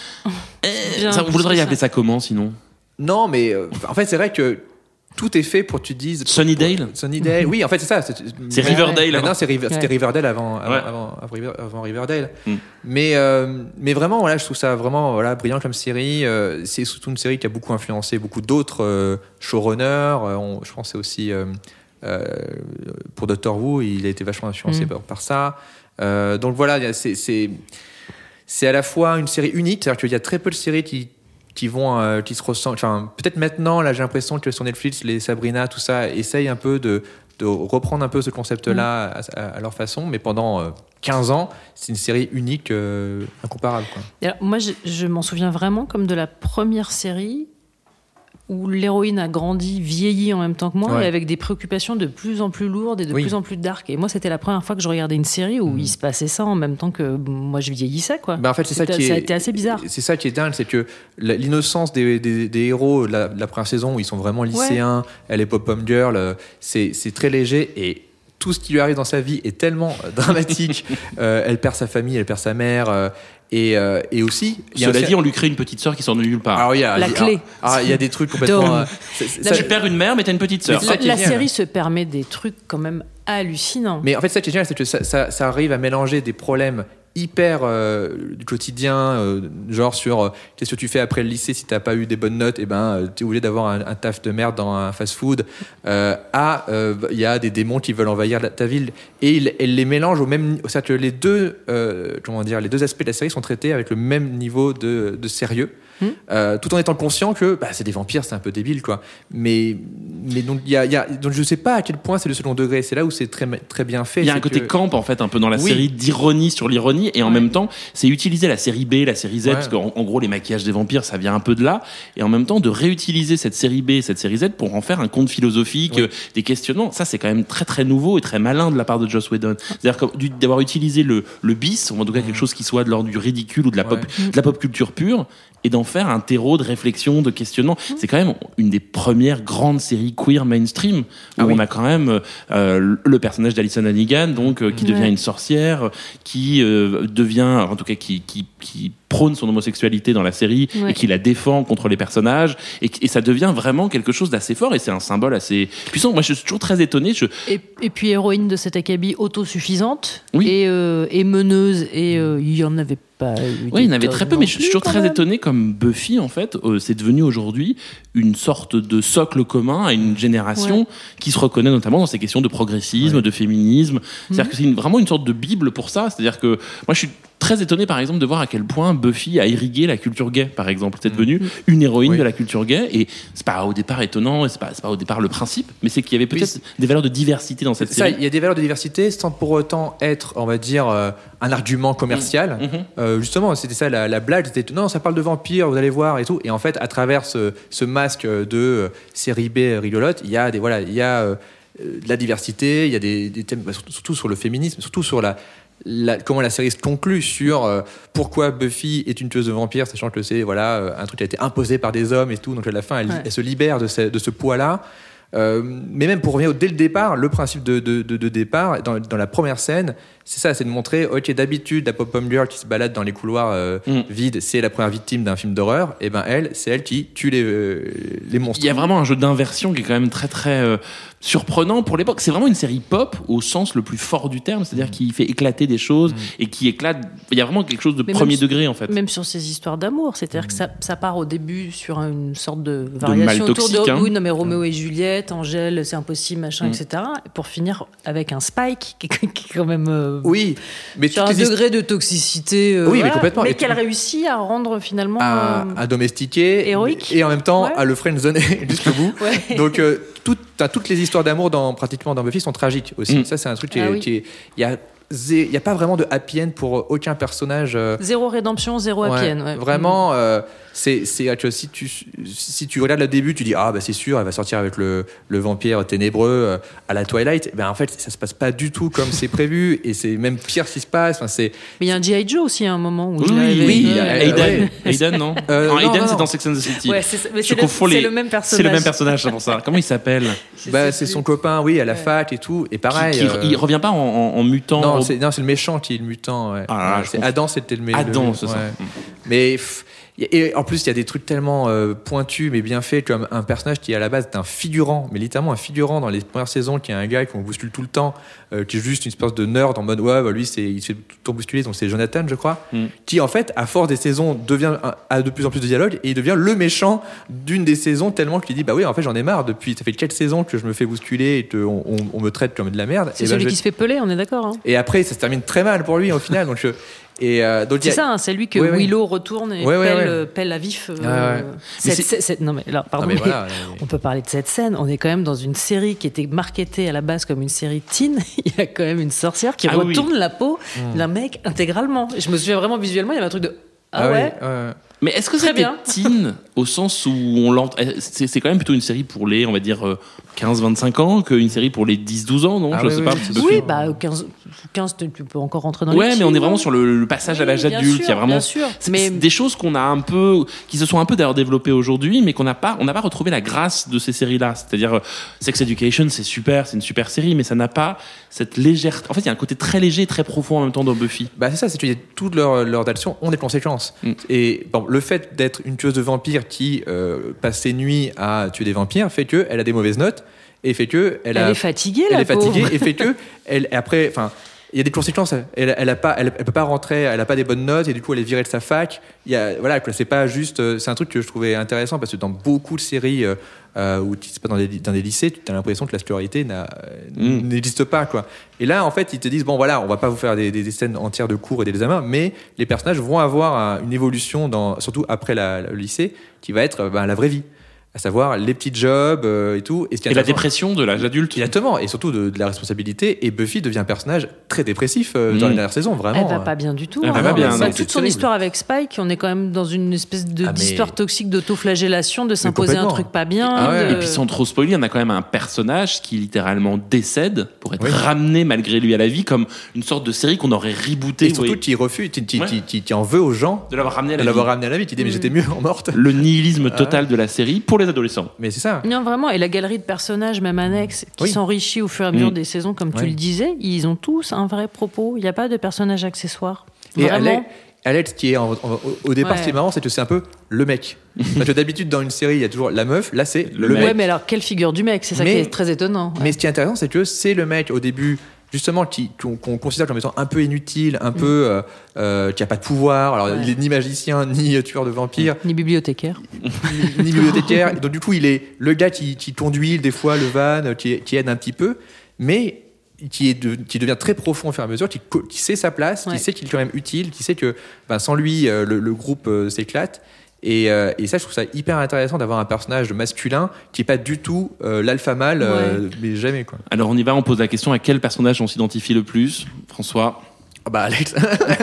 Speaker 4: Eh,
Speaker 3: Bien
Speaker 4: ça, vous
Speaker 3: plus
Speaker 4: voudriez
Speaker 3: que
Speaker 4: appeler
Speaker 3: ça.
Speaker 4: ça comment, sinon?
Speaker 5: Non, mais euh, en fait, c'est vrai que tout est fait pour que tu te dises.
Speaker 4: Sunnydale?
Speaker 5: Sunnydale, oui, en fait, c'est ça. C'est,
Speaker 4: C'est
Speaker 5: mais-
Speaker 4: Riverdale,
Speaker 5: Maintenant,
Speaker 4: avant.
Speaker 5: c'est River- c'était
Speaker 3: Ouais.
Speaker 5: Riverdale avant, avant,
Speaker 4: Ouais.
Speaker 5: avant, avant River- avant Riverdale.
Speaker 4: Mm.
Speaker 5: Mais, euh, mais vraiment, voilà, je trouve ça vraiment voilà, brillant comme série. Euh, c'est surtout une série qui a beaucoup influencé beaucoup d'autres euh, showrunners. Euh, on- je pense que c'est aussi euh, euh, pour Doctor Who, il a été vachement influencé
Speaker 3: Mm.
Speaker 5: par, par ça. Euh, donc voilà, il y a- c'est, c'est, c'est à la fois une série unique, c'est-à-dire qu'il y a très peu de séries qui qui vont euh, qui se ressemblent, enfin peut-être maintenant là j'ai l'impression que sur Netflix les Sabrina tout ça essayent un peu de, de reprendre un peu ce concept là à, à- à leur façon, mais pendant euh, quinze ans c'est une série unique, euh, incomparable quoi.
Speaker 3: Et alors, moi, je, je m'en souviens vraiment comme de la première série où l'héroïne a grandi, vieilli en même temps que moi,
Speaker 5: Ouais.
Speaker 3: et avec des préoccupations de plus en plus lourdes et de
Speaker 5: Oui.
Speaker 3: plus en plus dark. Et moi, c'était la première fois que je regardais une série où
Speaker 5: Mhm.
Speaker 3: il se passait ça en même temps que moi, je vieillissais, quoi.
Speaker 5: Ben, en fait c'est ça
Speaker 3: C'était-
Speaker 5: qui est
Speaker 3: ça a été assez bizarre.
Speaker 5: c'est ça qui est dingue, c'est que la- l'innocence des, des, des héros de la, de la première saison où ils sont vraiment lycéens, elle est pop-up girl, euh, c'est, c'est très léger et tout ce qui lui arrive dans sa vie est tellement euh, dramatique. Euh, elle perd sa famille, elle perd sa mère euh, et, euh, et aussi il y a
Speaker 4: Cela
Speaker 5: aussi-
Speaker 4: dit, on lui crée une petite sœur qui sort de nulle part.
Speaker 5: alors, il y a,
Speaker 3: La
Speaker 5: il y a-
Speaker 3: clé.
Speaker 5: ah, il y a des trucs complètement.
Speaker 3: Dom.
Speaker 5: euh, c'est- c'est-
Speaker 3: Là,
Speaker 5: ça-
Speaker 4: Tu perds une mère, mais t'as une petite sœur.
Speaker 5: Mais ça
Speaker 3: La,
Speaker 5: qui est
Speaker 3: la
Speaker 5: génial.
Speaker 3: série se permet des trucs quand même hallucinants.
Speaker 5: Mais en fait, ça qui est génial, c'est que ça, ça, ça arrive à mélanger des problèmes hyper euh, du quotidien, euh, genre sur euh, qu'est-ce que tu fais après le lycée si t'as pas eu des bonnes notes, et ben euh, t'es obligé d'avoir un, un taf de merde dans un fast-food. Euh, à euh, il y a des démons qui veulent envahir la- ta ville et il, elle les mélange au même, c'est-à-dire que les deux, euh, comment dire, les deux aspects de la série sont traités avec le même niveau de, de sérieux.
Speaker 3: Hmm.
Speaker 5: Euh, tout en étant conscient que bah, c'est des vampires, c'est un peu débile quoi. Mais, mais donc, il y a, il y a, donc je sais pas à quel point c'est le second degré. C'est là où c'est très, très bien fait.
Speaker 4: Il y a
Speaker 5: c'est
Speaker 4: un côté
Speaker 5: que-
Speaker 4: camp en fait un peu dans la
Speaker 5: Oui.
Speaker 4: série d'ironie sur l'ironie et en
Speaker 3: Ouais.
Speaker 4: même temps c'est utiliser la série B, la série Z
Speaker 5: Ouais.
Speaker 4: parce qu'en en gros les maquillages des vampires ça vient un peu de là et en même temps de réutiliser cette série B et cette série Z pour en faire un conte philosophique,
Speaker 5: Oui.
Speaker 4: euh, des questionnements. Ça c'est quand même très très nouveau et très malin de la part de Joss Whedon. C'est-à-dire que du- d'avoir utilisé le, le bis, ou en tout cas quelque chose qui soit de l'ordre du ridicule ou de la pop,
Speaker 5: Ouais.
Speaker 4: de la pop culture pure et d'en faire un terreau de réflexion, de questionnement. C'est quand même une des premières grandes séries queer mainstream où
Speaker 5: Ah oui.
Speaker 4: on a quand même euh, le personnage d'Alison Hannigan donc euh, qui
Speaker 3: Ouais.
Speaker 4: devient une sorcière, qui euh, devient en tout cas qui qui qui prône son homosexualité dans la série
Speaker 3: Ouais.
Speaker 4: et qui la défend contre les personnages et, et ça devient vraiment quelque chose d'assez fort et c'est un symbole assez puissant. Moi, je suis toujours très étonné. Je...
Speaker 3: Et, et puis héroïne de cet acabit autosuffisante
Speaker 4: Oui.
Speaker 3: et, euh, et meneuse et euh, il y en avait pas eu.
Speaker 4: Oui, il y en avait très peu, mais je suis toujours
Speaker 3: quand
Speaker 4: très
Speaker 3: même.
Speaker 4: étonné comme Buffy, en fait, euh, c'est devenu aujourd'hui une sorte de socle commun à une génération
Speaker 3: Ouais.
Speaker 4: qui se reconnaît notamment dans ces questions de progressisme,
Speaker 5: Ouais.
Speaker 4: de féminisme. C'est-à-dire
Speaker 3: Mhm.
Speaker 4: que c'est une- vraiment une sorte de bible pour ça. C'est-à-dire que moi, je suis très étonné, par exemple, de voir à quel point Buffy a irrigué la culture gay, par exemple. C'est devenu une héroïne
Speaker 5: Oui.
Speaker 4: de la culture gay, et c'est pas au départ étonnant, et c'est pas, c'est pas au départ le principe, mais c'est qu'il y avait peut-être
Speaker 5: Oui,
Speaker 4: des valeurs de diversité dans cette
Speaker 5: Ça,
Speaker 4: série.
Speaker 5: il y a des valeurs de diversité sans pour autant être, on va dire, euh, un argument commercial.
Speaker 4: Mhm.
Speaker 5: Euh, justement, c'était ça la, la blague. C'était non, ça parle de vampires, vous allez voir et tout. Et en fait, à travers ce, ce masque de euh, série B rigolote, il y a des voilà, il y a euh, de la diversité, il y a des, des thèmes, bah, surtout, surtout sur le féminisme, surtout sur la, la- comment la série se conclut sur euh, pourquoi Buffy est une tueuse de vampires, sachant que c'est voilà euh, un truc qui a été imposé par des hommes et tout. Donc à la fin, elle,
Speaker 3: Ouais.
Speaker 5: elle se libère de ce, de ce poids-là. Euh, mais même pour revenir au- dès le départ, le principe de, de, de, de départ, dans, dans la première scène, c'est ça, c'est de montrer, ok, d'habitude, la pop-up girl qui se balade dans les couloirs euh,
Speaker 4: Mm.
Speaker 5: vides, c'est la première victime d'un film d'horreur, et ben elle, c'est elle qui tue les, euh, les monstres.
Speaker 4: Il y a vraiment un jeu d'inversion qui est quand même très très euh, surprenant pour l'époque. C'est vraiment une série pop au sens le plus fort du terme, c'est-à-dire
Speaker 5: Mm.
Speaker 4: qui fait éclater des choses et qui éclate. Il y a vraiment quelque chose de
Speaker 3: Mais
Speaker 4: premier
Speaker 3: même-
Speaker 4: degré en fait.
Speaker 3: Même sur ces histoires d'amour, c'est-à-dire que ça, ça part au début sur une sorte de
Speaker 4: mal
Speaker 3: variation autour
Speaker 4: toxique,
Speaker 3: de
Speaker 4: hein.
Speaker 3: oui, non mais Roméo et Juliette, Angèle, c'est impossible, machin,
Speaker 4: Mm.
Speaker 3: et cetera. Pour finir avec un Spike qui, qui est quand même euh,
Speaker 5: Oui, mais
Speaker 3: sur
Speaker 5: toutes
Speaker 3: un
Speaker 5: les histoires
Speaker 3: degré de toxicité, euh,
Speaker 5: Oui, mais
Speaker 3: voilà,
Speaker 5: complètement.
Speaker 3: mais
Speaker 5: Et
Speaker 3: qu'elle
Speaker 5: tu-
Speaker 3: réussit à rendre finalement.
Speaker 5: à,
Speaker 3: euh,
Speaker 5: à domestiquer
Speaker 3: héroïque.
Speaker 5: et en même temps
Speaker 3: Ouais.
Speaker 5: à le friendzoner jusqu'au bout.
Speaker 3: Ouais.
Speaker 5: Donc euh, tout- t'as- toutes les histoires d'amour dans pratiquement dans Buffy sont tragiques aussi.
Speaker 4: Mm.
Speaker 5: Ça c'est un truc qui
Speaker 3: Ah
Speaker 5: est,
Speaker 3: oui.
Speaker 5: qui est- il y a zé- il y a pas vraiment de happy end pour aucun personnage. euh,
Speaker 3: Zéro rédemption, zéro happy
Speaker 5: Ouais,
Speaker 3: end. Ouais.
Speaker 5: Vraiment, euh, c'est c'est que si tu si tu regardes le début, tu dis ah bah c'est sûr, elle va sortir avec le, le vampire ténébreux euh, à la Twilight. Ben en fait, ça se passe pas du tout comme c'est prévu et c'est même pire ce qui se passe. Enfin, c'est
Speaker 3: Mais il y a un G I. Joe aussi à un moment où
Speaker 4: Oui,
Speaker 3: il est arrivé.
Speaker 5: oui,
Speaker 3: Ouais.
Speaker 5: il y a-
Speaker 3: Ouais.
Speaker 4: Aiden,
Speaker 5: ouais.
Speaker 4: Aiden, non,
Speaker 5: Euh,
Speaker 4: Non,
Speaker 5: non,
Speaker 4: Aiden
Speaker 5: non,
Speaker 4: c'est
Speaker 5: non.
Speaker 4: dans Sex and the City.
Speaker 3: Ouais, c'est mais
Speaker 4: Je
Speaker 3: c'est le,
Speaker 4: confonds
Speaker 3: c'est
Speaker 4: les-
Speaker 3: le même
Speaker 4: C'est
Speaker 3: personnage.
Speaker 4: le même personnage, c'est pour ça. Comment il s'appelle
Speaker 3: Je
Speaker 5: bah,
Speaker 3: sais
Speaker 5: c'est
Speaker 3: plus.
Speaker 5: son copain, oui, à la
Speaker 3: Ouais.
Speaker 5: fac et tout. Et
Speaker 4: Qui-
Speaker 5: pareil.
Speaker 4: qui-
Speaker 5: euh,
Speaker 4: Il revient pas en, en- en mutant.
Speaker 5: Non,
Speaker 4: au-
Speaker 5: c'est non, c'est le méchant qui est le mutant. Ouais.
Speaker 4: Ah là là,
Speaker 5: Ouais,
Speaker 4: je
Speaker 5: c'est
Speaker 4: confonds.
Speaker 5: Adam, c'était le méchant.
Speaker 4: Adam, c'est ça.
Speaker 5: Mais pff, y a- et en plus, il y a des trucs tellement euh, pointus mais bien faits, comme un personnage qui à la base est un figurant, mais littéralement un figurant dans les premières saisons, qui est un gars qu'on bouscule tout le temps, euh, qui est juste une espèce de nerd en mode ouais, bah, lui c'est il se fait tout le temps bousculer, donc c'est Jonathan, je crois,
Speaker 4: Mm.
Speaker 5: qui en fait à force des saisons devient un- a de plus en plus de dialogue et il devient le méchant d'une des saisons tellement qu'il dit bah oui en fait j'en ai marre depuis ça fait quatre saisons que je me fais bousculer et qu'on on, on me traite comme de la merde.
Speaker 3: C'est
Speaker 5: et ben,
Speaker 3: celui
Speaker 5: je-
Speaker 3: qui se fait peler, on est d'accord. Hein.
Speaker 5: et après ça se termine très mal pour lui au final donc je- et euh, donc il y
Speaker 3: C'est
Speaker 5: a-
Speaker 3: ça, hein, c'est lui que
Speaker 5: Ouais, ouais.
Speaker 3: Willow retourne et
Speaker 5: Ouais, ouais,
Speaker 3: pèle,
Speaker 5: ouais.
Speaker 3: euh, pèle à vif. euh,
Speaker 5: Ouais, ouais.
Speaker 3: cette-
Speaker 4: Mais
Speaker 3: cette- cette- non mais là, pardon,
Speaker 5: Non, mais
Speaker 3: mais
Speaker 5: voilà,
Speaker 3: on peut parler de cette scène. On est quand même dans une série qui était marketée à la base comme une série teen. Il y a quand même une sorcière qui
Speaker 4: Ah oui.
Speaker 3: retourne la peau d'un mec intégralement. Je me souviens vraiment visuellement, il y avait un truc de ah,
Speaker 5: oui,
Speaker 3: ouais.
Speaker 5: ouais.
Speaker 4: Mais est-ce que
Speaker 3: Très
Speaker 4: c'est
Speaker 3: bien.
Speaker 4: teen au sens où on l'entend c'est, c'est quand même plutôt une série pour les, on va dire, euh, quinze vingt-cinq ans qu'une série pour les dix douze ans, non
Speaker 5: Ah
Speaker 4: Je
Speaker 5: oui,
Speaker 4: sais
Speaker 5: oui,
Speaker 4: pas.
Speaker 5: oui, c'est
Speaker 4: Buffy.
Speaker 3: Oui, bah quinze, quinze, tu tu peux encore rentrer dans les
Speaker 4: Ouais, mais on
Speaker 3: teens,
Speaker 4: est vraiment
Speaker 3: non
Speaker 4: sur le, le passage à l'âge
Speaker 3: Oui, bien
Speaker 4: adulte.
Speaker 3: sûr,
Speaker 4: Il y a vraiment
Speaker 3: bien sûr.
Speaker 4: c'est-
Speaker 3: Mais-
Speaker 4: c'est des choses qu'on a un peu, qui se sont un peu d'ailleurs développées aujourd'hui, mais qu'on n'a pas, on n'a pas retrouvé la grâce de ces séries-là. C'est-à-dire, euh, Sex Education, c'est super, c'est une super série, mais ça n'a pas cette légèreté. En fait, il y a un côté très léger, très profond en même temps dans Buffy.
Speaker 5: Bah c'est ça, c'est que toutes leurs leurs actions ont des conséquences.
Speaker 4: Mm.
Speaker 5: Et bon, le fait d'être une tueuse de vampires qui euh, passe ses nuits à tuer des vampires fait que elle a des mauvaises notes et fait que elle,
Speaker 3: Elle
Speaker 5: a,
Speaker 3: est fatiguée,
Speaker 5: elle
Speaker 3: la
Speaker 5: est fatiguée
Speaker 3: pauvre.
Speaker 5: et fait que elle après, enfin. Il y a des conséquences. Elle, elle a pas, elle, elle peut pas rentrer. Elle a pas des bonnes notes et du coup elle est virée de sa fac. Il y a, voilà, quoi. C'est pas juste. euh, C'est un truc que je trouvais intéressant parce que dans beaucoup de séries euh, euh, où tu sais pas dans des, dans des lycées, tu as l'impression que la scolarité n'a-
Speaker 4: Mm.
Speaker 5: n'existe pas, quoi. Et là, en fait, ils te disent bon, voilà, on va pas vous faire des, des, des scènes entières de cours et des examens, mais les personnages vont avoir un- une évolution dans, surtout après la- le lycée, qui va être euh, ben, la vraie vie, à savoir les petits jobs euh, et tout. Et, ce qui est
Speaker 4: Et la
Speaker 5: intéressant-
Speaker 4: dépression de l'âge adulte.
Speaker 5: Exactement, et surtout de, de la responsabilité. Et Buffy devient un personnage très dépressif euh, dans
Speaker 4: Mm.
Speaker 5: la dernière saison, vraiment.
Speaker 3: Elle va pas bien du tout.
Speaker 4: Elle va
Speaker 3: hein.
Speaker 4: pas bien,
Speaker 3: Bah,
Speaker 4: non,
Speaker 5: c'est
Speaker 3: toute son
Speaker 5: terrible.
Speaker 3: histoire avec Spike, on est quand même dans une espèce de-
Speaker 5: Ah, mais-
Speaker 3: d'histoire toxique d'autoflagellation, de s'imposer un
Speaker 5: complètement.
Speaker 3: truc pas bien.
Speaker 5: Ah ouais.
Speaker 3: de-
Speaker 4: Et puis sans trop spoiler, on a quand même un personnage qui littéralement décède pour être
Speaker 5: Oui.
Speaker 4: ramené malgré lui à la vie, comme une sorte de série qu'on aurait rebootée.
Speaker 5: Et
Speaker 4: vous
Speaker 5: surtout,
Speaker 4: voyez,
Speaker 5: tu refus, tu, tu,
Speaker 4: Ouais.
Speaker 5: tu- tu- tu en veux aux gens
Speaker 4: de l'avoir ramené à
Speaker 5: de
Speaker 4: la
Speaker 5: l'avoir
Speaker 4: vie.
Speaker 5: ramené à la vie. Tu dis, mais
Speaker 3: Mm.
Speaker 5: j'étais mieux en morte.
Speaker 4: Le nihilisme
Speaker 5: Ah.
Speaker 4: total de la série pour les adolescents.
Speaker 5: Mais c'est ça.
Speaker 3: Non, vraiment. Et la galerie de personnages, même annexes, qui
Speaker 5: Oui.
Speaker 3: s'enrichit au fur et à mesure
Speaker 4: Mm.
Speaker 3: des saisons, comme tu
Speaker 5: Ouais.
Speaker 3: le disais, ils ont tous un vrai propos. Il n'y a pas de personnages accessoires.
Speaker 5: Et
Speaker 3: Vraiment.
Speaker 5: elle est- Alex, qui est en, en, au départ,
Speaker 3: Ouais.
Speaker 5: ce qui est marrant, c'est que c'est un peu le mec. Parce que d'habitude, dans une série, il y a toujours la meuf. Là, c'est le,
Speaker 4: Le
Speaker 5: mec.
Speaker 3: Ouais, mais alors, quelle figure du mec? C'est ça
Speaker 5: Mais-
Speaker 3: qui est très étonnant. Ouais.
Speaker 5: Mais ce qui est intéressant, c'est que c'est le mec au début, justement, qui, qu'on, qu'on considère comme étant un peu inutile, un peu euh, euh, qui a pas de pouvoir. Alors,
Speaker 3: Ouais.
Speaker 5: il est ni magicien, ni euh, tueur de vampires,
Speaker 3: Ni bibliothécaire.
Speaker 5: ni, ni bibliothécaire. Et donc, du coup, il est le gars qui, qui conduit des fois le van, qui, qui aide un petit peu, mais qui, est de- qui devient très profond au fur et à mesure, qui, co- qui sait sa place,
Speaker 3: Ouais.
Speaker 5: qui sait qu'il est quand même utile, qui sait que ben, sans lui, euh, le, le groupe euh, s'éclate. Et, euh, et ça, je trouve ça hyper intéressant d'avoir un personnage masculin qui est pas du tout euh, l'alpha mâle, euh, mais jamais quoi.
Speaker 4: Alors on y va, on pose la question à quel personnage on s'identifie le plus. François?
Speaker 5: Ah bah Alex.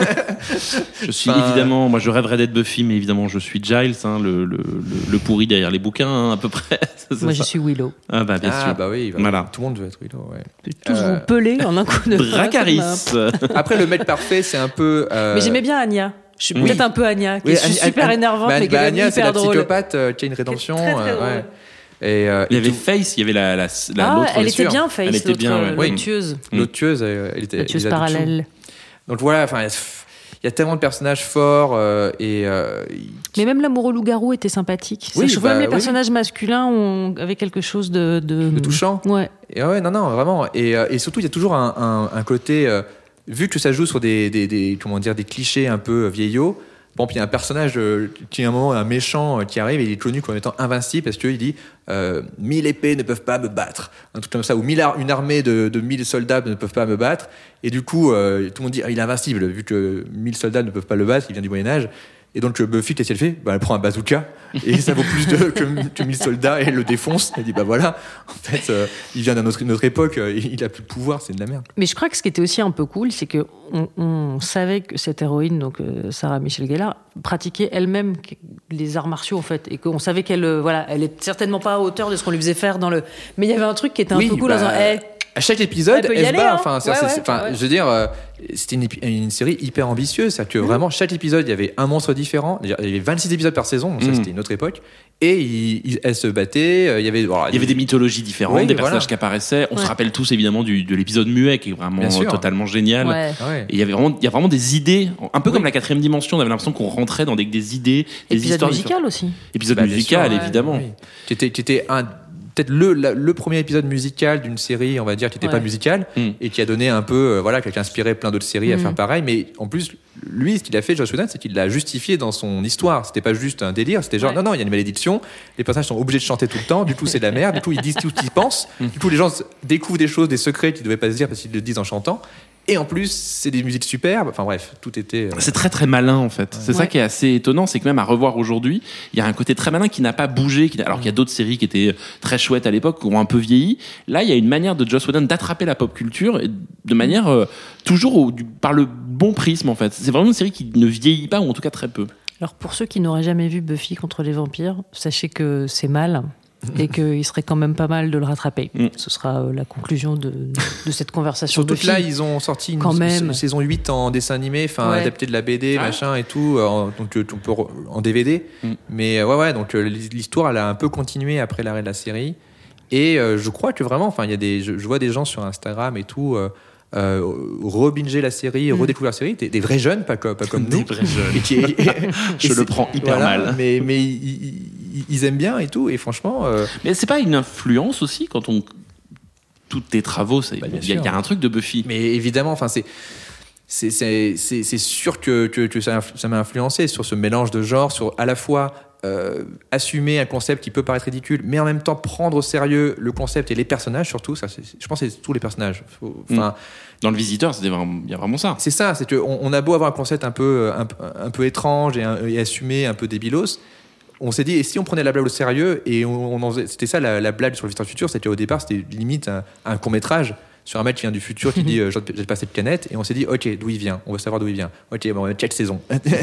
Speaker 4: Je suis
Speaker 5: Enfin,
Speaker 4: évidemment, moi je rêverais d'être Buffy, mais évidemment je suis Giles, hein, le, le, le, le pourri derrière les bouquins, hein, à peu près. C'est
Speaker 3: Moi,
Speaker 4: ça.
Speaker 3: je suis Willow.
Speaker 4: Ah bah bien
Speaker 5: ah
Speaker 4: sûr.
Speaker 5: bah oui,
Speaker 4: Voilà.
Speaker 5: tout le monde veut être Willow. Ouais.
Speaker 3: Je peux tous
Speaker 5: Euh,
Speaker 3: vous peler en un coup de
Speaker 4: Dracarys.
Speaker 5: Après le mec parfait, c'est un peu. euh,
Speaker 3: Mais j'aimais bien Anya. Je suis
Speaker 4: Oui.
Speaker 3: peut-être un peu Anya, qui
Speaker 5: oui,
Speaker 3: est
Speaker 5: Anya-
Speaker 3: super
Speaker 5: Anya-
Speaker 3: énervante,
Speaker 5: bah,
Speaker 3: mais qui
Speaker 5: bah,
Speaker 3: est
Speaker 5: Anya, c'est
Speaker 3: hyper
Speaker 5: la
Speaker 3: drôle.
Speaker 5: psychopathe euh, qui a une rédemption.
Speaker 3: Très, très
Speaker 5: euh,
Speaker 3: drôle.
Speaker 5: ouais. Et, euh,
Speaker 4: Il y
Speaker 5: et
Speaker 4: avait
Speaker 5: tout-
Speaker 4: Face, il y avait la, la, la
Speaker 3: Ah,
Speaker 4: l'autre.
Speaker 3: elle
Speaker 5: bien
Speaker 3: était
Speaker 5: sûr.
Speaker 3: bien, Face,
Speaker 4: Elle était
Speaker 3: l'autre,
Speaker 4: bien, ouais.
Speaker 3: euh,
Speaker 5: Oui.
Speaker 3: l'autre tueuse.
Speaker 5: l'autre tueuse, euh, elle était.
Speaker 3: La tueuse
Speaker 5: Elisa
Speaker 3: parallèle.
Speaker 5: Dushku. Donc voilà, enfin, il y a tellement de personnages forts euh, et. euh,
Speaker 3: Mais même l'amoureux loup-garou était sympathique.
Speaker 5: Oui,
Speaker 3: je trouve
Speaker 5: bah,
Speaker 3: même les
Speaker 5: oui.
Speaker 3: personnages masculins ont, avaient quelque chose de... De,
Speaker 5: De touchant.
Speaker 3: Ouais.
Speaker 5: Et ouais, non, non, vraiment. Et, euh, et surtout, il y a toujours un, un, un côté, euh, vu que ça joue sur des, des, des, comment dire, des clichés un peu vieillots. Bon, puis il y a un personnage euh, qui, à un moment, un méchant euh, qui arrive et il est connu comme étant invincible parce qu'il dit euh, mille épées ne peuvent pas me battre. Un truc comme ça, ou mille ar- une armée de, de mille soldats ne peuvent pas me battre. Et du coup, euh, tout le monde dit ah, il est invincible, vu que mille soldats ne peuvent pas le battre, il vient du Moyen-Âge. Et donc Buffy, qu'est-ce qu'elle fait? Bah, elle prend un bazooka et ça vaut plus de, que, que mille soldats et elle le défonce. Elle dit bah voilà, en fait, euh, il vient d'une autre, une autre époque, euh, il a plus de pouvoir, c'est de la merde.
Speaker 3: Mais je crois que ce qui était aussi un peu cool, c'est que on, on savait que cette héroïne, donc euh, Sarah Michelle Gellar, pratiquait elle-même les arts martiaux en fait, et qu'on savait qu'elle, euh, voilà, elle est certainement pas à hauteur de ce qu'on lui faisait faire dans le. Mais il y avait un truc qui était un
Speaker 5: Oui,
Speaker 3: peu cool
Speaker 5: bah,
Speaker 3: en disant, hey,
Speaker 5: à chaque épisode,
Speaker 3: Elle peut y
Speaker 5: elle, se
Speaker 3: aller,
Speaker 5: bat.
Speaker 3: hein.
Speaker 5: Enfin, ça,
Speaker 3: Ouais,
Speaker 5: c'est-
Speaker 3: ouais,
Speaker 5: c'est- enfin,
Speaker 3: ouais.
Speaker 5: je veux dire, euh, c'était une, épi- une série hyper ambitieuse. C'est-à-dire que vraiment, chaque épisode, il y avait un monstre différent. Il y avait vingt-six épisodes par saison, donc ça,
Speaker 4: Mhm.
Speaker 5: c'était une autre époque. Et il, il- elle se battait. euh, Il y avait, voilà,
Speaker 4: Il y avait des mythologies différentes,
Speaker 5: Oui,
Speaker 4: des
Speaker 5: voilà.
Speaker 4: personnages qui apparaissaient. On
Speaker 3: Ouais.
Speaker 4: se rappelle tous évidemment du, de l'épisode muet qui est vraiment
Speaker 5: Bien sûr.
Speaker 4: euh, totalement génial.
Speaker 3: ouais.
Speaker 5: Ah ouais.
Speaker 4: Et il y avait vraiment, il y a vraiment des idées, un peu
Speaker 5: Oui.
Speaker 4: comme la quatrième dimension. On avait l'impression qu'on rentrait dans des, des idées, des
Speaker 3: Épisode
Speaker 4: histoires
Speaker 3: musical aussi.
Speaker 4: différentes. Épisode
Speaker 5: Bah, bien
Speaker 4: musical,
Speaker 5: sûr, ouais.
Speaker 4: évidemment.
Speaker 5: Oui. Qui était, qui était un, peut-être le, la- le premier épisode musical d'une série, on va dire, qui n'était
Speaker 3: Ouais.
Speaker 5: pas musical
Speaker 4: Mm.
Speaker 5: et qui a donné un peu, euh, voilà, qui a inspiré plein d'autres séries à
Speaker 3: Mm.
Speaker 5: faire pareil. Mais en plus, lui, ce qu'il a fait, Joss Whedon, c'est qu'il l'a justifié dans son histoire. C'était pas juste un délire, c'était genre,
Speaker 3: Ouais.
Speaker 5: non, non, il y a une malédiction, les personnages sont obligés de chanter tout le temps, du coup, c'est de la merde, du coup, ils disent tout ce qu'ils pensent, du coup, les gens s- découvrent des choses, des secrets qu'ils ne devaient pas se dire parce qu'ils le disent en chantant. Et en plus, c'est des musiques superbes. Enfin bref, tout était. euh,
Speaker 4: C'est très très malin en fait. C'est ça
Speaker 3: Ouais.
Speaker 4: qui est assez étonnant, c'est que même à revoir aujourd'hui, il y a un côté très malin qui n'a pas bougé, qui- alors qu'il y a d'autres séries qui étaient très chouettes à l'époque, qui ont un peu vieilli. Là, il y a une manière de Joss Whedon d'attraper la pop culture et de manière euh, toujours au- du- par le bon prisme en fait. C'est vraiment une série qui ne vieillit pas ou en tout cas très peu.
Speaker 3: Alors pour ceux qui n'auraient jamais vu Buffy contre les vampires, sachez que c'est mal et qu'il serait quand même pas mal de le rattraper.
Speaker 4: Mm.
Speaker 3: Ce sera euh, la conclusion de, de cette conversation.
Speaker 5: Surtout que
Speaker 3: Buffy.
Speaker 5: là, ils ont sorti une,
Speaker 3: Quand
Speaker 5: une
Speaker 3: même.
Speaker 5: saison huit en dessin animé, enfin
Speaker 3: Ouais.
Speaker 5: adapté de la B D,
Speaker 4: Ah.
Speaker 5: machin et tout, euh, en- donc euh, on peut re- en D V D.
Speaker 4: Mm.
Speaker 5: Mais euh, ouais, ouais, donc euh, l'histoire, elle a un peu continué après l'arrêt de la série. Et euh, je crois que vraiment, enfin, il y a des, je, je vois des gens sur Instagram et tout. Euh, euh, re-binger la série,
Speaker 3: Mm.
Speaker 5: redécouvrir la série, des, des vrais jeunes, pas, co- pas comme
Speaker 4: Des
Speaker 5: nous.
Speaker 4: vrais jeunes.
Speaker 5: Et qui- et-
Speaker 4: Je
Speaker 5: et
Speaker 4: le
Speaker 5: c'est-
Speaker 4: prends hyper
Speaker 5: voilà,
Speaker 4: mal.
Speaker 5: Mais, mais ils, ils- ils aiment bien et tout. Et franchement, euh,
Speaker 4: Mais c'est pas une influence aussi quand on tous tes travaux, c'est-
Speaker 5: Bah,
Speaker 4: il
Speaker 5: bien
Speaker 4: y, a-
Speaker 5: sûr.
Speaker 4: il y a un truc de Buffy.
Speaker 5: mais évidemment, enfin, c'est. C'est, c'est, c'est, c'est sûr que, que, que ça, ça m'a influencé sur ce mélange de genres, sur à la fois euh, assumer un concept qui peut paraître ridicule, mais en même temps prendre au sérieux le concept et les personnages surtout. Ça, c'est, je pense que c'est tous les personnages. Faut- Enfin,
Speaker 4: Dans le Visiteur, c'était vraiment, il y a vraiment ça.
Speaker 5: c'est ça, c'est qu'on on a beau avoir un concept un peu, un, un peu étrange et, un- et assumé, un peu débilos. On s'est dit, et si on prenait la blague au sérieux, et on, on en faisait- c'était ça la, la blague sur le Visiteur du Futur, c'était au départ, c'était limite un, un court-métrage sur un mec qui vient du futur qui dit euh, j'ai pas cette canette, et on s'est dit, ok, d'où il vient, on veut savoir d'où il vient. Ok, bon, quelle saison.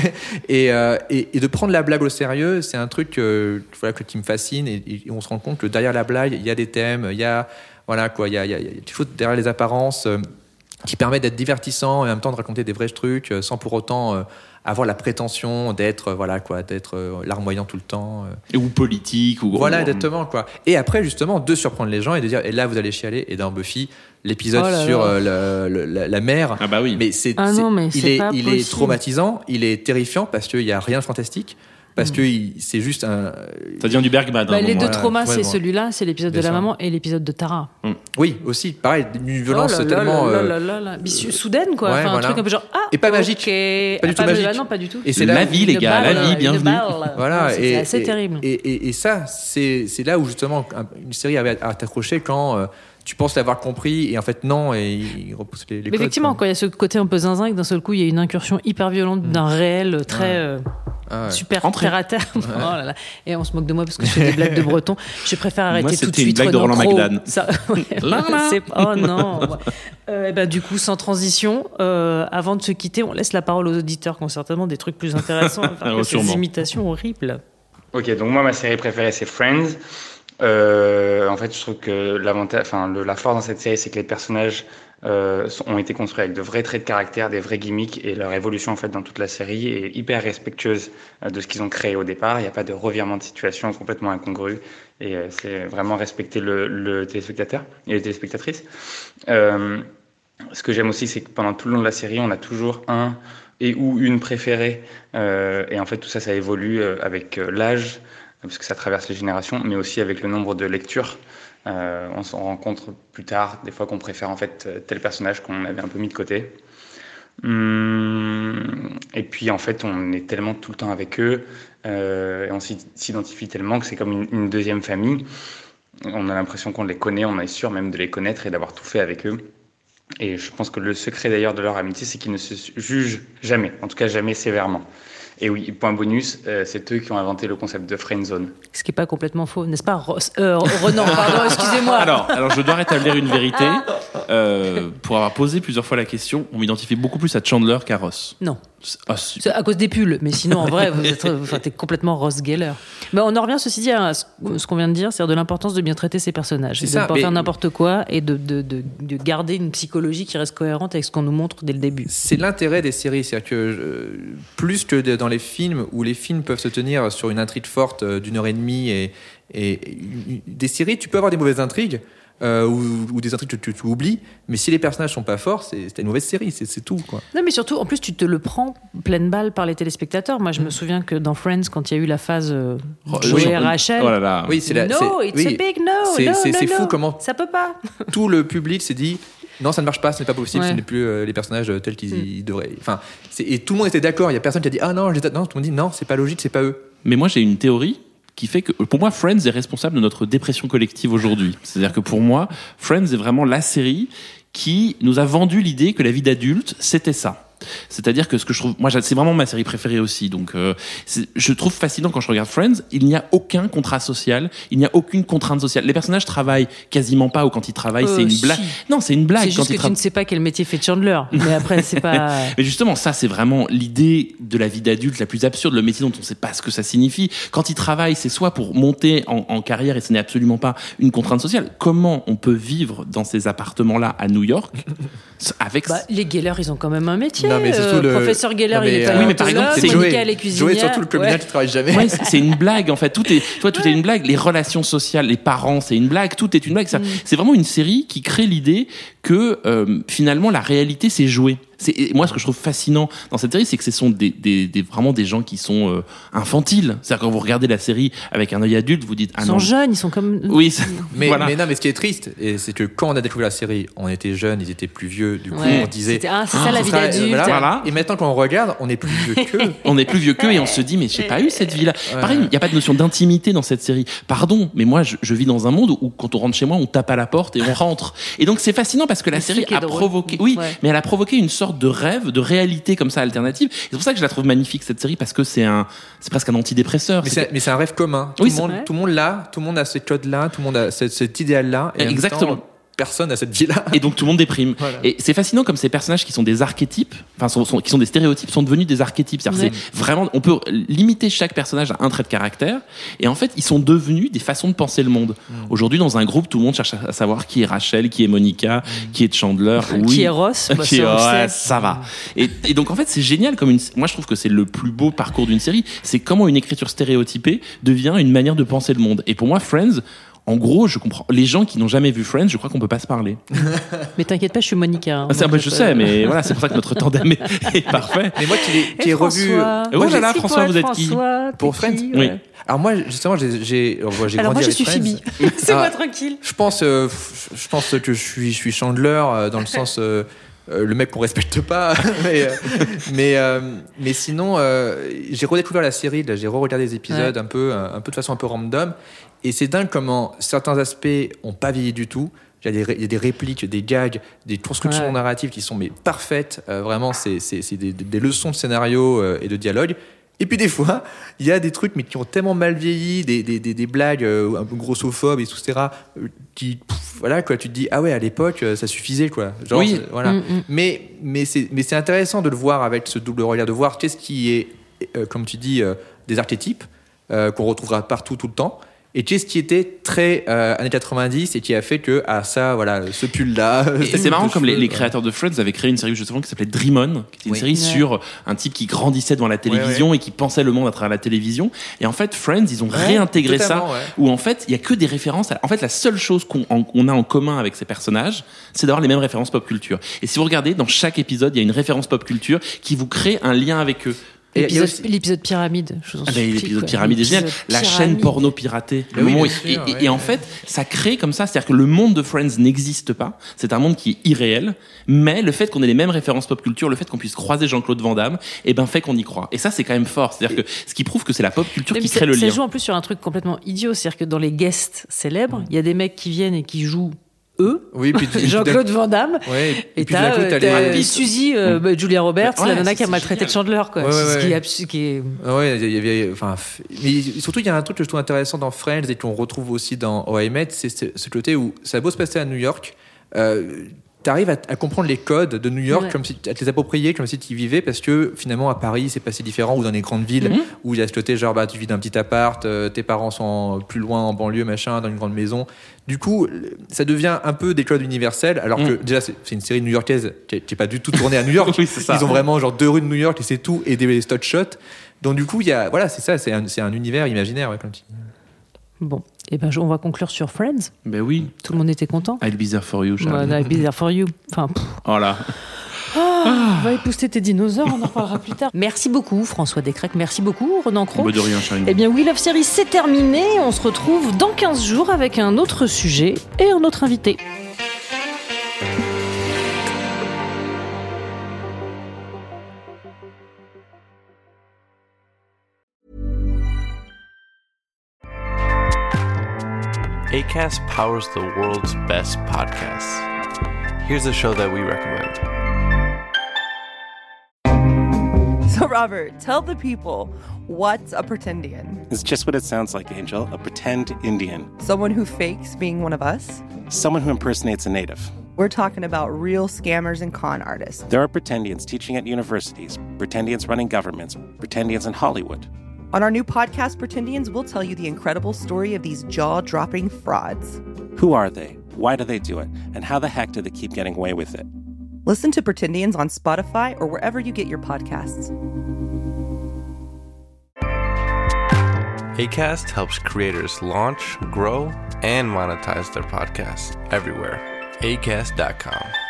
Speaker 5: et, euh, et, et de prendre la blague au sérieux, c'est un truc euh, voilà, que- qui me fascine, et, et on se rend compte que derrière la blague, il y a des thèmes, il y a, voilà, quoi, il y a, il y a, il y a quelque chose derrière les apparences. euh, qui permet d'être divertissant et en même temps de raconter des vrais trucs euh, sans pour autant euh, avoir la prétention d'être, voilà, quoi, d'être euh, larmoyant tout le temps. Euh.
Speaker 4: Ou politique. Ou...
Speaker 5: Voilà, exactement. Quoi. Et après, justement, de surprendre les gens et de dire, et là, vous allez chialer. Et dans Buffy, l'épisode
Speaker 3: Oh là
Speaker 5: sur
Speaker 3: là.
Speaker 5: euh, le- le- la, la mère,
Speaker 4: Ah bah oui.
Speaker 5: mais c'est,
Speaker 3: Ah
Speaker 5: c'est-
Speaker 3: non, mais
Speaker 5: il,
Speaker 3: c'est
Speaker 5: est,
Speaker 3: pas
Speaker 5: il est
Speaker 3: possible.
Speaker 5: traumatisant, il est terrifiant parce qu'il n'y a rien de fantastique, parce que il- c'est juste un...
Speaker 4: Ça devient du Bergman.
Speaker 3: Bah,
Speaker 4: hein,
Speaker 3: les
Speaker 4: bon,
Speaker 3: deux
Speaker 4: ouais.
Speaker 3: traumas,
Speaker 5: ouais,
Speaker 3: c'est
Speaker 5: bon.
Speaker 3: celui-là, c'est l'épisode
Speaker 5: Bien
Speaker 3: de la
Speaker 5: sûr.
Speaker 3: maman et l'épisode de Tara.
Speaker 5: Oui, aussi, pareil, une violence
Speaker 3: Oh là là
Speaker 5: tellement...
Speaker 3: là
Speaker 5: euh,
Speaker 3: là là là. Mais su- soudaine, quoi.
Speaker 5: ouais,
Speaker 3: enfin,
Speaker 5: voilà.
Speaker 3: un truc un peu genre. Ah,
Speaker 5: Et pas
Speaker 3: ok.
Speaker 5: magique. Pas du
Speaker 3: Ah,
Speaker 5: tout magique.
Speaker 3: ah, non, pas du tout.
Speaker 5: Et c'est
Speaker 4: La
Speaker 5: là,
Speaker 4: vie, les
Speaker 3: Une
Speaker 4: gars,
Speaker 3: balle,
Speaker 4: la vie,
Speaker 3: une
Speaker 4: bienvenue.
Speaker 3: balle.
Speaker 5: Voilà,
Speaker 3: C'est
Speaker 5: et,
Speaker 3: assez
Speaker 5: et-
Speaker 3: terrible.
Speaker 5: Et, et, et ça, c'est, c'est là où justement un- une série avait à t'accrocher quand euh, tu penses l'avoir compris et en fait non, et il repousse les, les
Speaker 3: Mais
Speaker 5: codes,
Speaker 3: effectivement,
Speaker 5: quoi.
Speaker 3: quand il y a ce côté un peu zinzin, que d'un seul coup, il y a une incursion hyper violente d'un réel très
Speaker 5: Ouais.
Speaker 3: euh,
Speaker 5: Ah ouais.
Speaker 3: super
Speaker 4: Entrée.
Speaker 3: terre à terre. Oh là là. Et on se moque de moi parce que je fais des blagues de breton. Je préfère arrêter
Speaker 4: Moi,
Speaker 3: tout de
Speaker 4: c'était une
Speaker 3: suite.
Speaker 4: blague de
Speaker 3: Renan
Speaker 4: Roland
Speaker 3: Cros.
Speaker 4: McDan.
Speaker 3: Ça, ouais.
Speaker 4: Là, là.
Speaker 3: C'est- Oh non. Euh, et ben, du coup, sans transition, euh, avant de se quitter, on laisse la parole aux auditeurs qui ont certainement des trucs plus intéressants à faire
Speaker 4: Ah,
Speaker 3: que ces
Speaker 4: sûrement.
Speaker 3: imitations horribles.
Speaker 9: Ok, donc moi, ma série préférée, c'est Friends. Euh, en fait, je trouve que l'avantage, enfin, le- la force dans cette série, c'est que les personnages euh, sont- ont été construits avec de vrais traits de caractère, des vrais gimmicks, et leur évolution, en fait, dans toute la série est hyper respectueuse euh, de ce qu'ils ont créé au départ. Il n'y a pas de revirement de situation complètement incongru, et euh, c'est vraiment respecter le, le téléspectateur et les téléspectatrices. Euh, ce que j'aime aussi, c'est que pendant tout le long de la série, on a toujours un et ou une préférée, euh, et en fait, tout ça, ça évolue euh, avec euh, l'âge, parce que ça traverse les générations, mais aussi avec le nombre de lectures. Euh, on s'en rencontre plus tard, des fois qu'on préfère en fait tel personnage qu'on avait un peu mis de côté. Hum, et puis en fait, on est tellement tout le temps avec eux, euh, et on s'y- s'identifie tellement que c'est comme une, une deuxième famille. On a l'impression qu'on les connaît, on est sûr même de les connaître et d'avoir tout fait avec eux. Et je pense que le secret d'ailleurs de leur amitié, c'est qu'ils ne se jugent jamais, en tout cas jamais sévèrement. Et oui, point bonus, euh, c'est eux qui ont inventé le concept de friendzone.
Speaker 3: Ce qui n'est pas complètement faux, n'est-ce pas, Ross euh, Renan, pardon, excusez-moi.
Speaker 4: Alors, alors, je dois rétablir une vérité. Euh, pour avoir posé plusieurs fois la question, on m'identifie beaucoup plus à Chandler qu'à Ross.
Speaker 3: Non.
Speaker 4: Ah, si.
Speaker 3: C'est à cause des pulls, mais sinon, en vrai, vous êtes, enfin, t'es complètement Ross Geller. Mais on en revient, ceci dit, à ce ce qu'on vient de dire, c'est-à-dire de l'importance de bien traiter ses personnages.
Speaker 5: C'est
Speaker 3: Et de
Speaker 5: ça,
Speaker 3: ne pas
Speaker 5: mais-
Speaker 3: faire n'importe quoi et de, de, de, de garder une psychologie qui reste cohérente avec ce qu'on nous montre dès le début.
Speaker 5: C'est l'intérêt des séries, c'est-à-dire que euh, plus que de- dans les films où les films peuvent se tenir sur une intrigue forte euh, d'une heure et demie et, et, et des séries, tu peux avoir des mauvaises intrigues. Euh, ou, ou des intrigues que tu, tu oublies, mais si les personnages sont pas forts, c'est, c'est une mauvaise série, c'est, c'est tout, quoi.
Speaker 3: Non, mais surtout, en plus, tu te le prends pleine balle par les téléspectateurs. Moi, je me souviens que dans Friends, quand il y a eu la phase euh,
Speaker 4: Oh,
Speaker 3: Joey
Speaker 4: oui.
Speaker 3: et Rachel,
Speaker 4: Oh là là.
Speaker 5: Oui, c'est la,
Speaker 3: no,
Speaker 5: c'est-
Speaker 3: it's
Speaker 5: oui,
Speaker 3: a big no,
Speaker 5: c'est,
Speaker 3: no,
Speaker 5: c'est,
Speaker 3: no,
Speaker 5: c'est
Speaker 3: no.
Speaker 5: fou comment
Speaker 3: Ça peut pas.
Speaker 5: tout le public s'est dit non, ça ne marche pas, ce n'est pas possible,
Speaker 3: Ouais.
Speaker 5: ce n'est plus euh, les personnages euh, tels qu'ils devraient. Enfin, c'est, et tout le monde était d'accord. Il y a personne qui a dit ah non, je les a- non, tout le monde dit non, c'est pas logique, c'est pas eux.
Speaker 4: Mais moi, j'ai une théorie qui fait que, pour moi, Friends est responsable de notre dépression collective aujourd'hui. C'est-à-dire que pour moi, Friends est vraiment la série qui nous a vendu l'idée que la vie d'adulte, c'était ça. C'est-à-dire que ce que je trouve, moi, c'est vraiment ma série préférée aussi. Donc, euh, c'est- je trouve fascinant quand je regarde Friends, il n'y a aucun contrat social, il n'y a aucune contrainte sociale. Les personnages travaillent quasiment pas, ou quand ils travaillent,
Speaker 3: Euh,
Speaker 4: c'est une
Speaker 3: si.
Speaker 4: blague. Non, c'est une blague
Speaker 3: C'est
Speaker 4: quand
Speaker 3: juste
Speaker 4: ils
Speaker 3: que tu
Speaker 4: travaillent.
Speaker 3: ne sais pas quel métier fait Chandler. Mais après, c'est pas.
Speaker 4: Mais justement, ça, c'est vraiment l'idée de la vie d'adulte la plus absurde, le métier dont on ne sait pas ce que ça signifie. Quand ils travaillent, c'est soit pour monter en, en carrière, et ce n'est absolument pas une contrainte sociale. Comment on peut vivre dans ces appartements-là à New York avec...
Speaker 3: Bah, les Geller, ils ont quand même un métier.
Speaker 5: Non, mais c'est surtout
Speaker 3: Euh,
Speaker 5: le-
Speaker 3: Professeur Geller,
Speaker 5: Non, mais,
Speaker 3: il est pas
Speaker 5: euh,
Speaker 4: oui, mais par exemple, c'est
Speaker 3: Monica,
Speaker 5: Joey.
Speaker 3: elle est cuisinière.
Speaker 5: Joey, surtout le communal
Speaker 3: Ouais.
Speaker 5: qui travaille jamais.
Speaker 4: Ouais, c'est c'est une blague en fait. Tout est, toi, tout est une blague. Les relations sociales, les parents, c'est une blague. Tout est une blague. Ça, c'est vraiment une série qui crée l'idée que euh, finalement la réalité c'est joué. C'est, et moi, ce que je trouve fascinant dans cette série, c'est que ce sont des, des, des vraiment des gens qui sont euh, infantiles. C'est-à-dire quand vous regardez la série avec un œil adulte, vous dites ah
Speaker 3: Ils
Speaker 4: non.
Speaker 3: sont jeunes, ils sont comme.
Speaker 4: Oui, ça-
Speaker 5: Mais,
Speaker 4: voilà.
Speaker 5: mais non, mais ce qui est triste, et c'est que quand on a découvert la série, on était jeunes, ils étaient plus vieux, du coup
Speaker 3: Ouais.
Speaker 5: on disait.
Speaker 3: C'était- ah, c'est ça, la
Speaker 5: ce
Speaker 3: vie
Speaker 5: sera-
Speaker 3: d'adulte.
Speaker 4: Voilà.
Speaker 5: Et maintenant quand on regarde, on est plus vieux qu'eux.
Speaker 4: On est plus vieux qu'eux et on se dit mais j'ai pas eu cette vie-là.
Speaker 5: Ouais.
Speaker 4: Pareil, il n'y a pas de notion d'intimité dans cette série. Pardon, mais moi je, je vis dans un monde où quand on rentre chez moi, on tape à la porte et on rentre. Et donc c'est fascinant parce que la
Speaker 3: C'est ça
Speaker 4: série
Speaker 3: qui est
Speaker 4: a
Speaker 3: drôle.
Speaker 4: provoqué, oui,
Speaker 3: Ouais.
Speaker 4: mais elle a provoqué une sorte de rêve, de réalité comme ça alternative. Et c'est pour ça que je la trouve magnifique cette série parce que c'est un, c'est presque un antidépresseur.
Speaker 5: Mais
Speaker 4: C'est
Speaker 5: c'est, mais c'est un rêve commun. Tout,
Speaker 4: Oui,
Speaker 5: le
Speaker 4: c'est
Speaker 5: monde,
Speaker 3: vrai.
Speaker 5: tout le monde l'a, tout le monde a ce code-là, tout le monde a ce- cet idéal-là. et en même
Speaker 4: Exactement.
Speaker 5: temps, personne à cette vie-là.
Speaker 4: Et donc tout le monde déprime. Voilà. Et c'est fascinant comme ces personnages qui sont des archétypes, enfin sont, sont, qui sont des stéréotypes, sont devenus des archétypes. C'est-à-dire ouais. c'est vraiment, on peut limiter chaque personnage à un trait de caractère, et en fait ils sont devenus des façons de penser le monde. Mmh. Aujourd'hui dans un groupe, tout le monde cherche à savoir qui est Rachel, qui est Monica, mmh. qui est Chandler, oui.
Speaker 3: qui est Ross, bah,
Speaker 4: qui est, ouais, ça va. Et, et donc en fait c'est génial comme une. Moi je trouve que c'est le plus beau parcours d'une série. C'est comment une écriture stéréotypée devient une manière de penser le monde. Et pour moi Friends. En gros, je comprends. Les gens qui n'ont jamais vu Friends, je crois qu'on peut pas se parler.
Speaker 3: Mais t'inquiète pas, je suis Monica. Hein,
Speaker 4: c'est un peu, je sais, mais voilà, c'est pour ça que notre tandem est, est parfait.
Speaker 5: Mais moi, tu l'es, tu es revu.
Speaker 4: Oh là là, François, vous êtes qui
Speaker 5: pour Friends?
Speaker 3: Qui,
Speaker 5: ouais. Oui. Alors moi, justement, j'ai, j'ai, alors, j'ai
Speaker 3: alors
Speaker 5: grandi
Speaker 3: moi, je
Speaker 5: avec
Speaker 3: suis
Speaker 5: Friends.
Speaker 3: Phoebe. C'est moi tranquille.
Speaker 5: Je pense, euh, je pense que je suis, je suis Chandler euh, dans le sens. Euh, Euh, le mec qu'on respecte pas mais euh, mais euh, mais sinon euh, j'ai redécouvert la série là, j'ai re-regardé des épisodes ouais. un peu un, un peu de façon un peu random et c'est dingue comment certains aspects ont pas vieilli du tout. Il y a des, il y a des répliques, des gags, des constructions ouais. narratives qui sont mais parfaites. Euh, vraiment, c'est, c'est, c'est des, des leçons de scénario euh, et de dialogue. Et puis des fois, il y a des trucs mais qui ont tellement mal vieilli, des, des, des, des blagues euh, un peu grossophobes, et cetera. Euh, qui, pff, voilà quoi, tu te dis ah ouais à l'époque euh, ça suffisait quoi. Genre,
Speaker 4: oui.
Speaker 5: Voilà.
Speaker 3: Mm-hmm.
Speaker 5: Mais mais c'est mais c'est intéressant de le voir avec ce double regard, de voir qu'est-ce qui est euh, comme tu dis euh, des archétypes euh, qu'on retrouvera partout tout le temps. Et qu'est-ce qui était très euh, années quatre-vingt-dix et qui a fait que ah ça voilà ce pull là.
Speaker 4: Et c'est marrant comme cheveux, les, les créateurs de Friends avaient créé une série justement qui s'appelait Dream On, qui était une oui. série ouais. sur un type qui grandissait devant la télévision ouais, ouais. et qui pensait le monde à travers la télévision. Et en fait Friends ils ont ouais, réintégré ça ouais. où en fait il y a que des références. À... En fait la seule chose qu'on en, on a en commun avec ces personnages, c'est d'avoir les mêmes références pop culture. Et si vous regardez dans chaque épisode il y a une référence pop culture qui vous crée un lien avec eux.
Speaker 3: L'épisode, aussi... l'épisode pyramide, je vous en
Speaker 4: ah
Speaker 3: supplie.
Speaker 4: L'épisode
Speaker 3: quoi.
Speaker 4: pyramide est génial. La
Speaker 3: pyramide.
Speaker 4: chaîne porno piratée. Le
Speaker 5: oui,
Speaker 4: moment où...
Speaker 5: sûr,
Speaker 4: et,
Speaker 5: ouais,
Speaker 4: et, et en
Speaker 5: ouais.
Speaker 4: fait, ça crée comme ça. C'est-à-dire que le monde de Friends n'existe pas. C'est un monde qui est irréel. Mais le fait qu'on ait les mêmes références pop culture, le fait qu'on puisse croiser Jean-Claude Van Damme, eh ben, fait qu'on y croit. Et ça, c'est quand même fort. C'est-à-dire que ce qui prouve que c'est la pop culture
Speaker 3: mais
Speaker 4: qui
Speaker 3: ça,
Speaker 4: crée le
Speaker 3: ça
Speaker 4: lien.
Speaker 3: Ça joue en plus sur un truc complètement idiot. C'est-à-dire que dans les guests célèbres, il mmh. y a des mecs qui viennent et qui jouent eux,
Speaker 5: oui, puis
Speaker 3: Jean-Claude Van Damme,
Speaker 5: ouais, et,
Speaker 3: et
Speaker 5: puis
Speaker 3: t'as,
Speaker 5: coup, t'as,
Speaker 3: t'as
Speaker 5: les...
Speaker 3: Suzy, euh, bah, Julia Roberts,
Speaker 4: ouais,
Speaker 3: la nana
Speaker 4: c'est,
Speaker 3: qui a maltraité Chandler, quoi.
Speaker 5: Ouais, ouais,
Speaker 3: c'est
Speaker 5: ouais.
Speaker 3: ce qui est absurde, qui est.
Speaker 5: Ouais, il y avait, enfin, mais surtout il y a un truc que je trouve intéressant dans Friends et qu'on retrouve aussi dans How I Met, c'est ce, ce côté où ça a beau se passer à New York. Euh, T'arrives à, à comprendre les codes de New York, ouais. comme si, à te les approprier comme si tu y vivais, parce que finalement à Paris c'est pas si différent, ou dans les grandes villes mm-hmm. où il y a ce côté genre bah tu vis dans un petit appart, euh, tes parents sont plus loin en banlieue machin, dans une grande maison. Du coup ça devient un peu des codes universels, alors mm. que déjà c'est, c'est une série new-yorkaise qui est pas du tout tournée à New York.
Speaker 4: Oui, c'est ça.
Speaker 5: Ils ont vraiment genre deux rues de New York et c'est tout, et des stock shots. Donc du coup il y a voilà c'est ça, c'est un, c'est un univers imaginaire ouais, comme tu dis.
Speaker 3: Bon, et eh ben on va conclure sur Friends.
Speaker 4: Ben oui.
Speaker 3: Tout le monde était content.
Speaker 4: I'll be there for you, Charles.
Speaker 3: Ouais, I'll be there for you. Enfin. Pff.
Speaker 4: Oh là.
Speaker 3: Ah, va épousseter tes dinosaures, on en reparlera plus tard. Merci beaucoup François Descraques, merci beaucoup Renan Cros.
Speaker 4: Bah de rien, Charles.
Speaker 3: Eh bien We Love Series c'est terminé, on se retrouve dans quinze jours avec un autre sujet et un autre invité.
Speaker 10: Acast powers the world's best podcasts. Here's a show that we recommend.
Speaker 11: So, Robert, tell the people, what's a pretendian?
Speaker 12: It's just what it sounds like, Angel. A pretend Indian.
Speaker 11: Someone who fakes being one of us?
Speaker 12: Someone who impersonates a native.
Speaker 11: We're talking about real scammers and con artists.
Speaker 12: There are pretendians teaching at universities, pretendians running governments, pretendians in Hollywood.
Speaker 11: On our new podcast, Pretendians, we'll tell you the incredible story of these jaw-dropping frauds.
Speaker 12: Who are they? Why do they do it? And how the heck do they keep getting away with it?
Speaker 11: Listen to Pretendians on Spotify or wherever you get your podcasts.
Speaker 10: Acast helps creators launch, grow, and monetize their podcasts everywhere. Acast dot com.